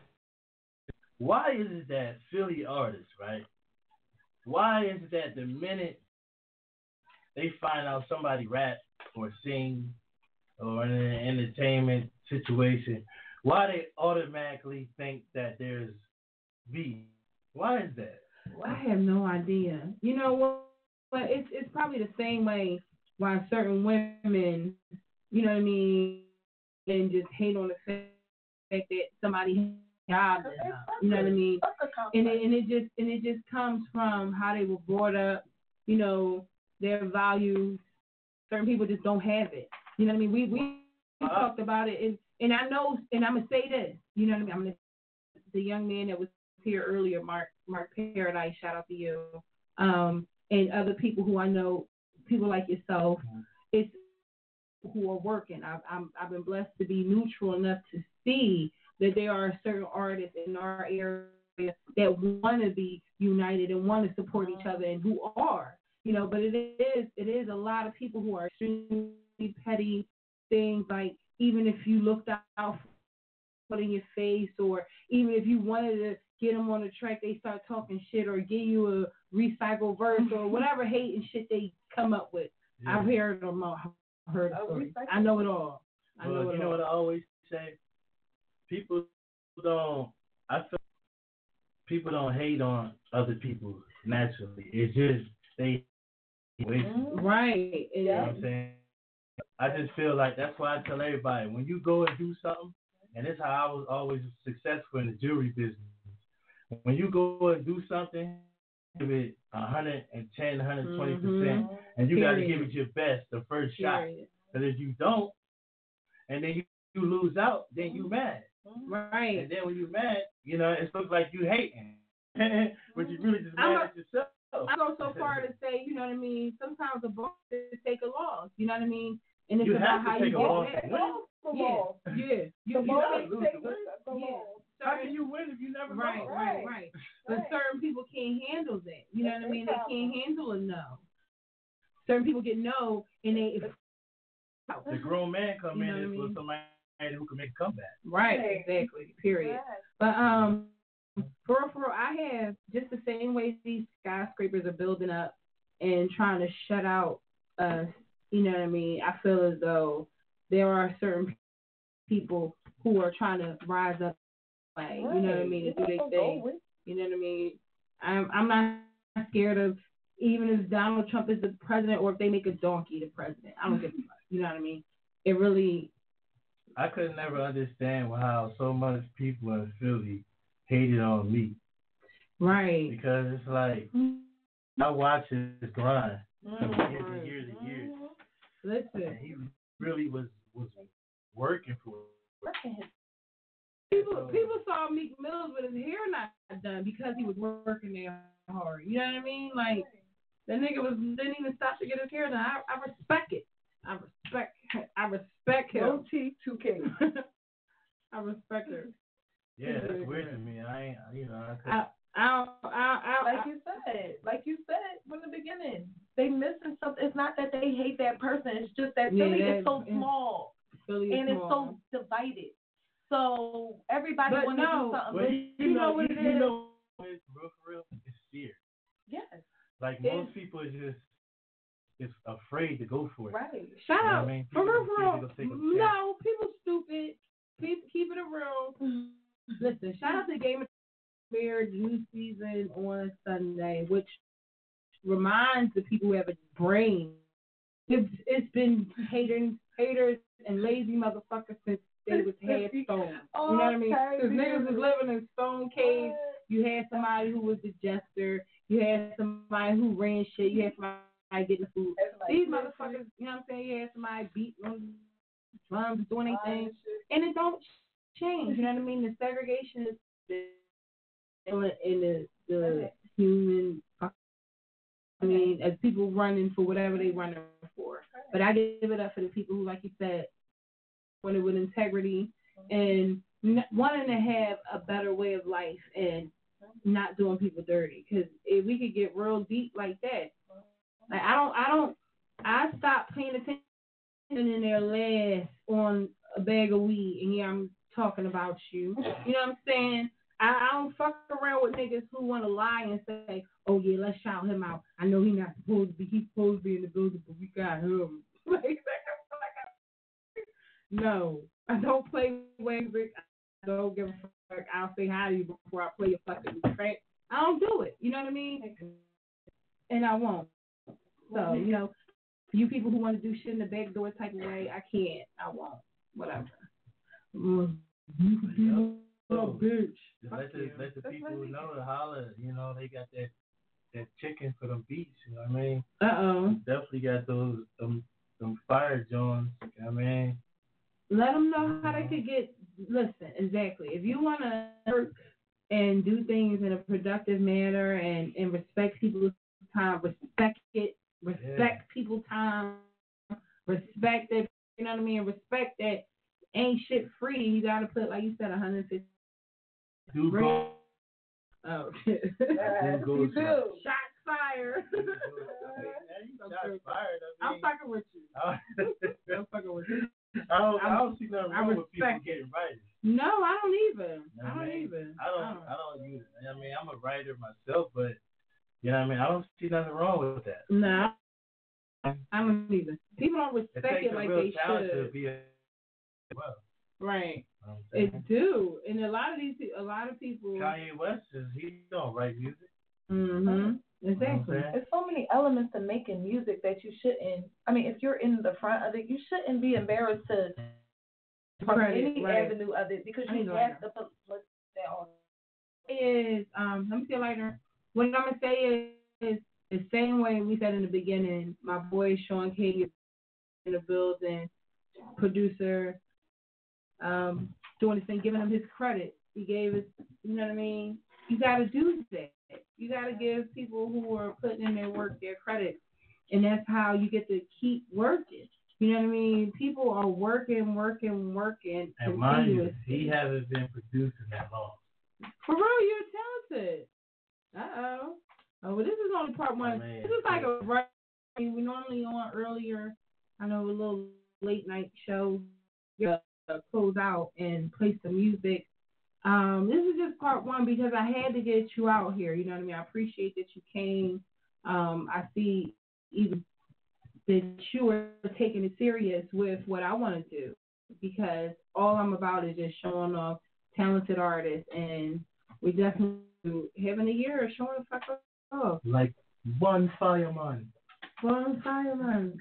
why is it that Philly artists, right? Why is it that the minute they find out somebody rap or sing or in an entertainment situation, why they automatically think that there's beef? Why is that? I have no idea. You know what? Well, it's it's probably the same way why certain women, you know what I mean, and just hate on the fact that somebody job is up. You know what I mean? And it, and it just and it just comes from how they were brought up. You know, their values. Certain people just don't have it. You know what I mean? We we, we uh, talked about it, and and I know, and I'm gonna say this. You know what I mean? I'm gonna the young man that was here earlier, Mark Mark Paradise. Shout out to you. Um, and other people who I know, people like yourself. It's who are working. I've I'm, I've been blessed to be neutral enough to see that there are certain artists in our area that want to be united and want to support each other, and who are. You know, but it is it is a lot of people who are extremely petty things. Like, even if you looked out for in your face, or even if you wanted to get them on the track, they start talking shit or give you a recycled verse or whatever hate and shit they come up with. Yeah. I've heard them all. I've heard the stories. I know it all. I know Well, it you know all. what I always say? People don't. I feel people don't hate on other people naturally. It's just they. Right. You know what I'm saying? I just feel like that's why I tell everybody, when you go and do something, and this is how I was always successful in the jewelry business. When you go and do something, give it one hundred ten, one hundred twenty percent, Mm-hmm. and you got to Period. give it your best the first shot. Period. Because if you don't, and then you, you lose out, then you mad. Right. And then when you mad, you know, it looks like you hating. But you really just I'm mad a- at yourself. I go so far to say, you know what I mean, sometimes a boss is take a loss, you know what I mean? And it's You about have to how take you a get loss there. to win. Yeah, yeah. You, The you boss know, lose takes to win. the yeah. loss. How can you win if you never Right, lost? right, right. But certain people can't handle that. You know what I mean? They can't handle a no. Certain people get no, and they. The grown man come You in know what I is for mean? somebody who can make a comeback. Right, exactly. Period. But um, for real, for real, I have just the same way these skyscrapers are building up and trying to shut out us. You know what I mean? I feel as though there are certain people who are trying to rise up. Like, you know what I mean? To do their thing. You know what I mean? I'm I'm not scared of, even if Donald Trump is the president or if they make a donkey the president. I don't give a fuck. You know what I mean? It really. I could never understand how so much people in Philly hated on me. Right. Because it's like, I watch his grind for Mm-hmm. years and years and years. Listen. And he really was, was working for it. People people saw Meek Mills with his hair not done because he was working there hard. You know what I mean? Like, That nigga was didn't even stop to get his hair done. I, I respect it. I respect. I respect him. O T two K. I respect her. Yeah, that's weird to me. I ain't, you know. I, I, I, I, I, like you said, like you said from the beginning, they missing something. It's not that they hate that person. It's just that Yeah, Philly that- is so small Philly and is it's small. so divided. So everybody But want to no, do something. But But you, you know know, what you, it you is? know, it's real for real. It's fear. yes, Like most people are just is afraid to go for it. right. Shut You know up. what I mean? For People real, are for scared real. to go take a chance. No, people stupid. Keep, keep it real. Listen, shout out to Game of Thrones new season on Sunday, which reminds the people who have a brain. It's, it's been haters, haters and lazy motherfuckers since they was had stone. Oh, You know what I mean? okay, Because niggas was living in stone caves. What? You had somebody who was the jester. You had somebody who ran shit. You had somebody getting the food. These motherfuckers, you know what I'm saying? You had somebody beating on drums, doing anything. And it don't change. You know what I mean? The segregation is in the, the human, I mean, as people running for whatever they running for. But I give it up for the people who, like you said, running with integrity and n- wanting to have a better way of life and not doing people dirty. Because if we could get real deep like that, like I don't, I don't, I stopped paying attention in their last on a bag of weed, and yeah, I'm talking about you. You know what I'm saying? I, I don't fuck around with niggas who want to lie and say, oh, yeah, let's shout him out. I know he's not supposed to be. He's supposed to be in the building, but we got him. Like, no, I don't play music. I don't give a fuck. I'll say hi to you before I play your fucking track. I don't do it. You know what I mean? And I won't. So, you know, you people who want to do shit in the back door type of way, I can't. I won't. Whatever. Mm. You Oh, bitch. Just let the, let the people who know to holler. You know, they got that that chicken for them beats. You know what I mean? Uh oh. Definitely got those them them fire Jones. You know what I mean? Let them know how they could get. Listen, exactly. If you want to work and do things in a productive manner and, and respect people's time, respect it, respect Yeah. people's time, respect it. You know what I mean? Respect that ain't shit free. You got to put, like you said, one hundred fifty. Do Right. go. Oh, shit. Do go. You do. Shots fired. Shots fired. I I'm mean, fucking with you. I I'm fucking with you. don't, I I'm- don't see nothing I wrong with people respect it. getting writers. No, I don't either. You know I what don't mean? either. I don't, I don't use it. I mean, I'm a writer myself, but you know what I mean? I don't see nothing wrong with that. No, I don't either. People don't It respect takes it a like real they talent to should. be a well. Right. You know what I'm saying? It do, and a lot of these, a lot of people. Kanye West is he don't write music. Mm-hmm. Exactly. Okay. There's so many elements to making music that you shouldn't. I mean, if you're in the front of it, you shouldn't be embarrassed to from Credit, any right. avenue of it because I need you a have lighter. to put put that on. Is um, let me see later. What I'm gonna say is, is the same way we said in the beginning. My boy Sean King is in the building, producer, um, doing his thing, giving him his credit. He gave us, you know what I mean? You got to do that. You got to give people who are putting in their work their credit. And that's how you get to keep working. You know what I mean? People are working, working, working. And mind you, continuously. he hasn't been producing that long. For real, you're talented. Uh-oh. Oh, well, this is only part one. Oh, man. This is like a right. We normally on earlier, I know, a little late night show. Uh, close out and play some music. Um, this is just part one because I had to get you out here. You know what I mean? I appreciate that you came. Um, I see even that you were taking it serious with what I want to do because all I'm about is just showing off talented artists, and we definitely having a year of showing the fuck off. Like one fireman. One fireman.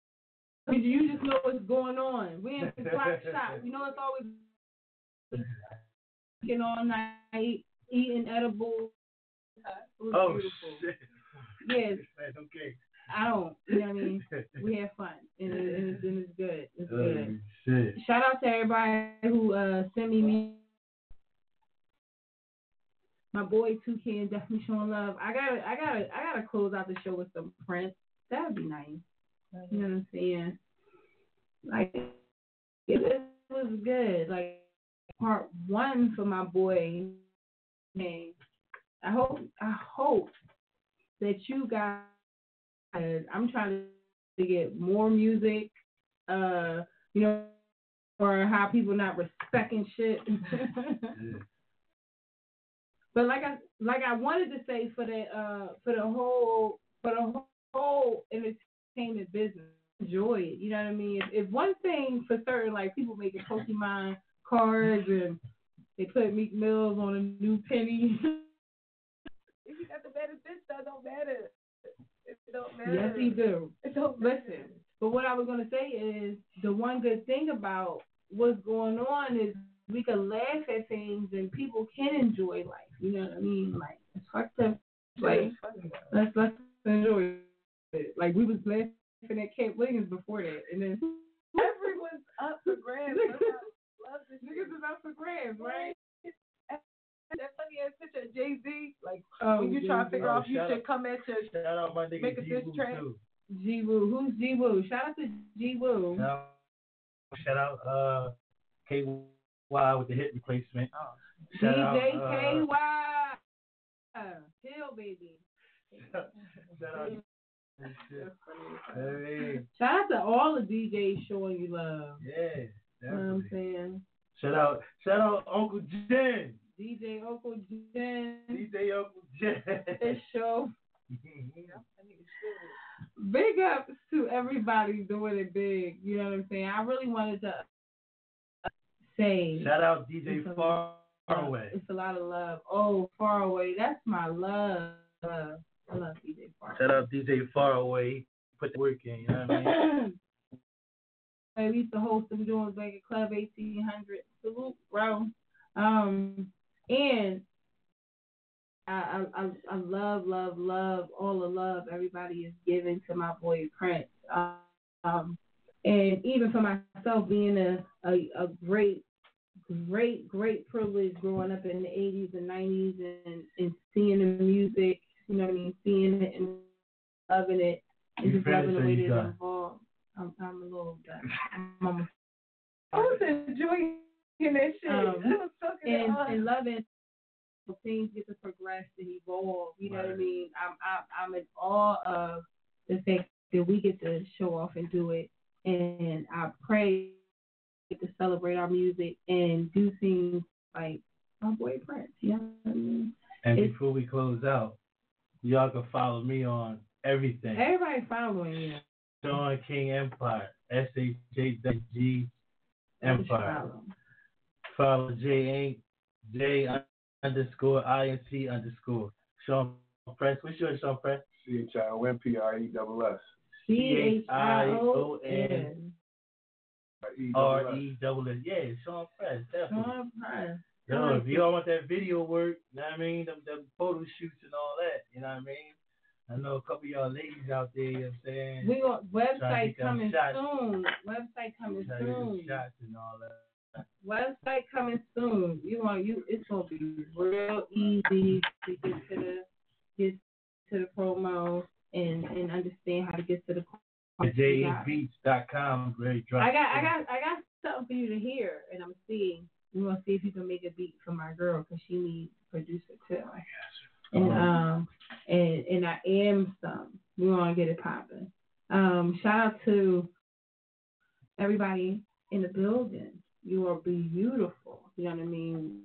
You just know what's going on. We in the clock shop. You know it's always working all night, eating edibles. It was Oh beautiful. shit. Yes. Okay. I don't. You know what I mean? We have fun, and, it, and, it's, and it's good. It's Oh good. shit. Shout out to everybody who uh, sent me. my boy Toucan definitely showing love. I gotta, I gotta, I gotta close out the show with some Prince. That would be nice. You know what I'm saying? Like it, it was good. Like part one for my boy. And I hope, I hope that you guys. I'm trying to get more music. Uh, you know, or how people not respecting shit. Yeah. But like I like I wanted to say for the uh for the whole for the whole entertainment business, enjoy it. You know what I mean? If, if one thing for certain, like people making Pokemon cards and they put Meek Mills on a new penny. If you got the better bitch, that don't matter. It don't matter. Yes, he do. It don't matter. Listen. But what I was gonna say is the one good thing about what's going on is we can laugh at things and people can enjoy life. You know what I mean? Like it's fucked up. Like let's let's enjoy it. Like we was laughing at Camp Williams before that, and then everyone's up for grabs. Love this niggas is up for grabs, right? That funny ass picture of Jay Z. Like oh, when you try to figure oh, out you should come at your shout out my nigga make a diss track. G Woo, who's G Woo? Shout out to G Woo. Shout, shout out uh K Y with the hit replacement. Oh. Shout D J out, K Y. Uh, Hill baby. Shout, shout out. Hey. Shout out to all the D Js showing you love. Yeah, definitely. You know what I'm saying? Shout out, shout out Uncle Jen. D J Uncle Jen. D J Uncle Jen. This show. Big ups to everybody doing it big. You know what I'm saying? I really wanted to say. Shout out D J Far Away. It's a lot of love. Oh, Far Away. That's my love. I love D J Far Away. Shout out D J Far Away. Put the work in. You know what I mean? I used to host them doing back at Club eighteen hundred. Salute, bro. Um, and I, I I love, love, love all the love everybody is giving to my boy Prince. Um, and even for myself, being a, a, a great, great, great privilege growing up in the eighties and nineties and, and seeing the music, you know what I mean, seeing it and loving it and just loving the way that it's involved. I'm, I'm a little done. I'm almost. I was enjoying that shit. Um, I was talking and, to and loving things get to progress and evolve. You know right. what I mean? I'm, I'm I'm in awe of the fact that we get to show off and do it. And I pray to celebrate our music and do things like my boy Prince. You know what I mean? And it's, before we close out, y'all can follow me on everything. Everybody following you. Sean King Empire, S H J G Empire. Follow J J underscore I N C underscore Sean Press. What's yours, Sean Press? C H I O N P R E double S. C H I O N R E double S. Yeah, Sean Press. Definitely. Sean Press. Yo, if y'all want that video work, you know what I mean? Them, them photo shoots and all that, you know what I mean? I know a couple of y'all ladies out there, you know what I'm saying? We got website coming soon. Website coming soon. Shots and all that. Website coming soon. You want you? It's gonna be real easy to get to the get to the promo and and understand how to get to the. J A beats dot com. Very dry. I got I got I got something for you to hear, and I'm seeing. We want to see if you can make a beat for my girl because she needs a producer too. And um and and I am some. We want to get it popping. Um, shout out to everybody in the building. You are beautiful. You know what I mean?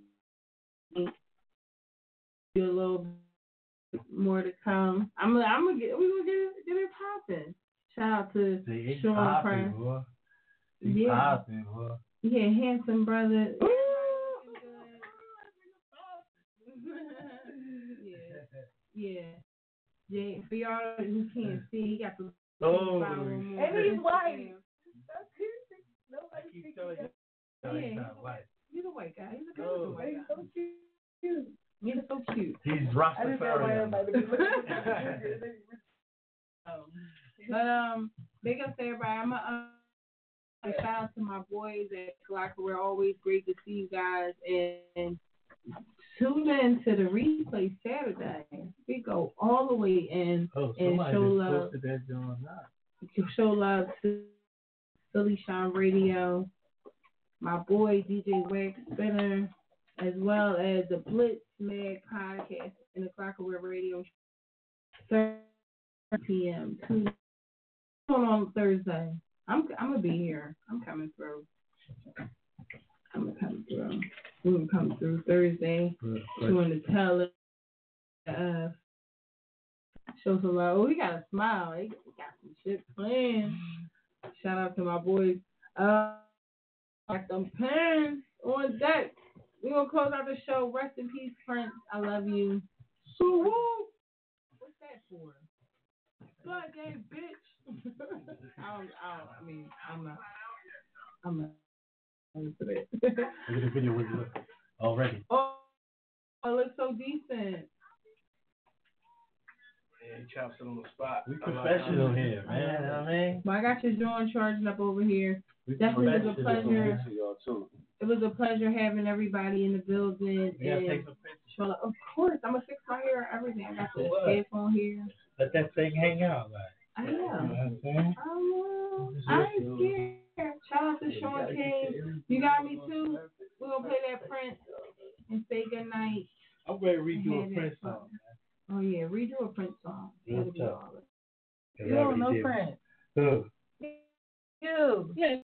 A little bit more to come. I'm I'm gonna get we gonna get it, get it popping. Shout out to they Sean Price. Yeah. Popping, boy. Yeah, handsome brother. Yeah. Yeah. For y'all who can't see, he got the oh, and he's white. I keep telling you, yeah, he's not white. He's a white guy. He's a good oh, white guy. He's so cute. He's so cute. He's Rastafarian. But um, big up to everybody. I'm a uh, shout out to my boys at Clock. We're always great to see you guys and. tune in to the replay Saturday. We go all the way in Oh, and somebody show just love. posted that John now. Show love to Philly Shine Radio, my boy D J Wax Spinner, as well as the Blitz Mag podcast and the Clockwork Radio Show. thirty p.m. Tuesday on Thursday. I'm I'm gonna be here. I'm coming through. I'm gonna come through. We're gonna come through Thursday. Doing the tele. Uh, show some love. Oh, we got a smile. We got some shit planned. Shout out to my boys. Uh, got them pens on deck. We gonna close out the show. Rest in peace, Prince. I love you. So woo. What's that for? Blood game, bitch. I don't. I don't. I mean, I'm not. I'm not. I'm into that. Look at the video with you already. Oh, it looks so decent. Yeah, he chops it on the spot. We professional like here, man. You know what I mean? Well, I got your joint charging up over here. We Definitely was a pleasure. Too. It was a pleasure having everybody in the building. Yeah, and take some pictures. show, of course, I'm gonna fix my hair and everything. I got the What? headphone here. Let that thing hang out, like. I You know am. what I'm saying? Oh, I ain't scared. Shout out to Sean King. You got me too. We're gonna play that Prince and say goodnight. I'm ready to redo And a have Prince that song, fun. Oh yeah, redo a Prince song. Real That'll be tough. all right. man. You don't know Prince. Who? You. Yeah.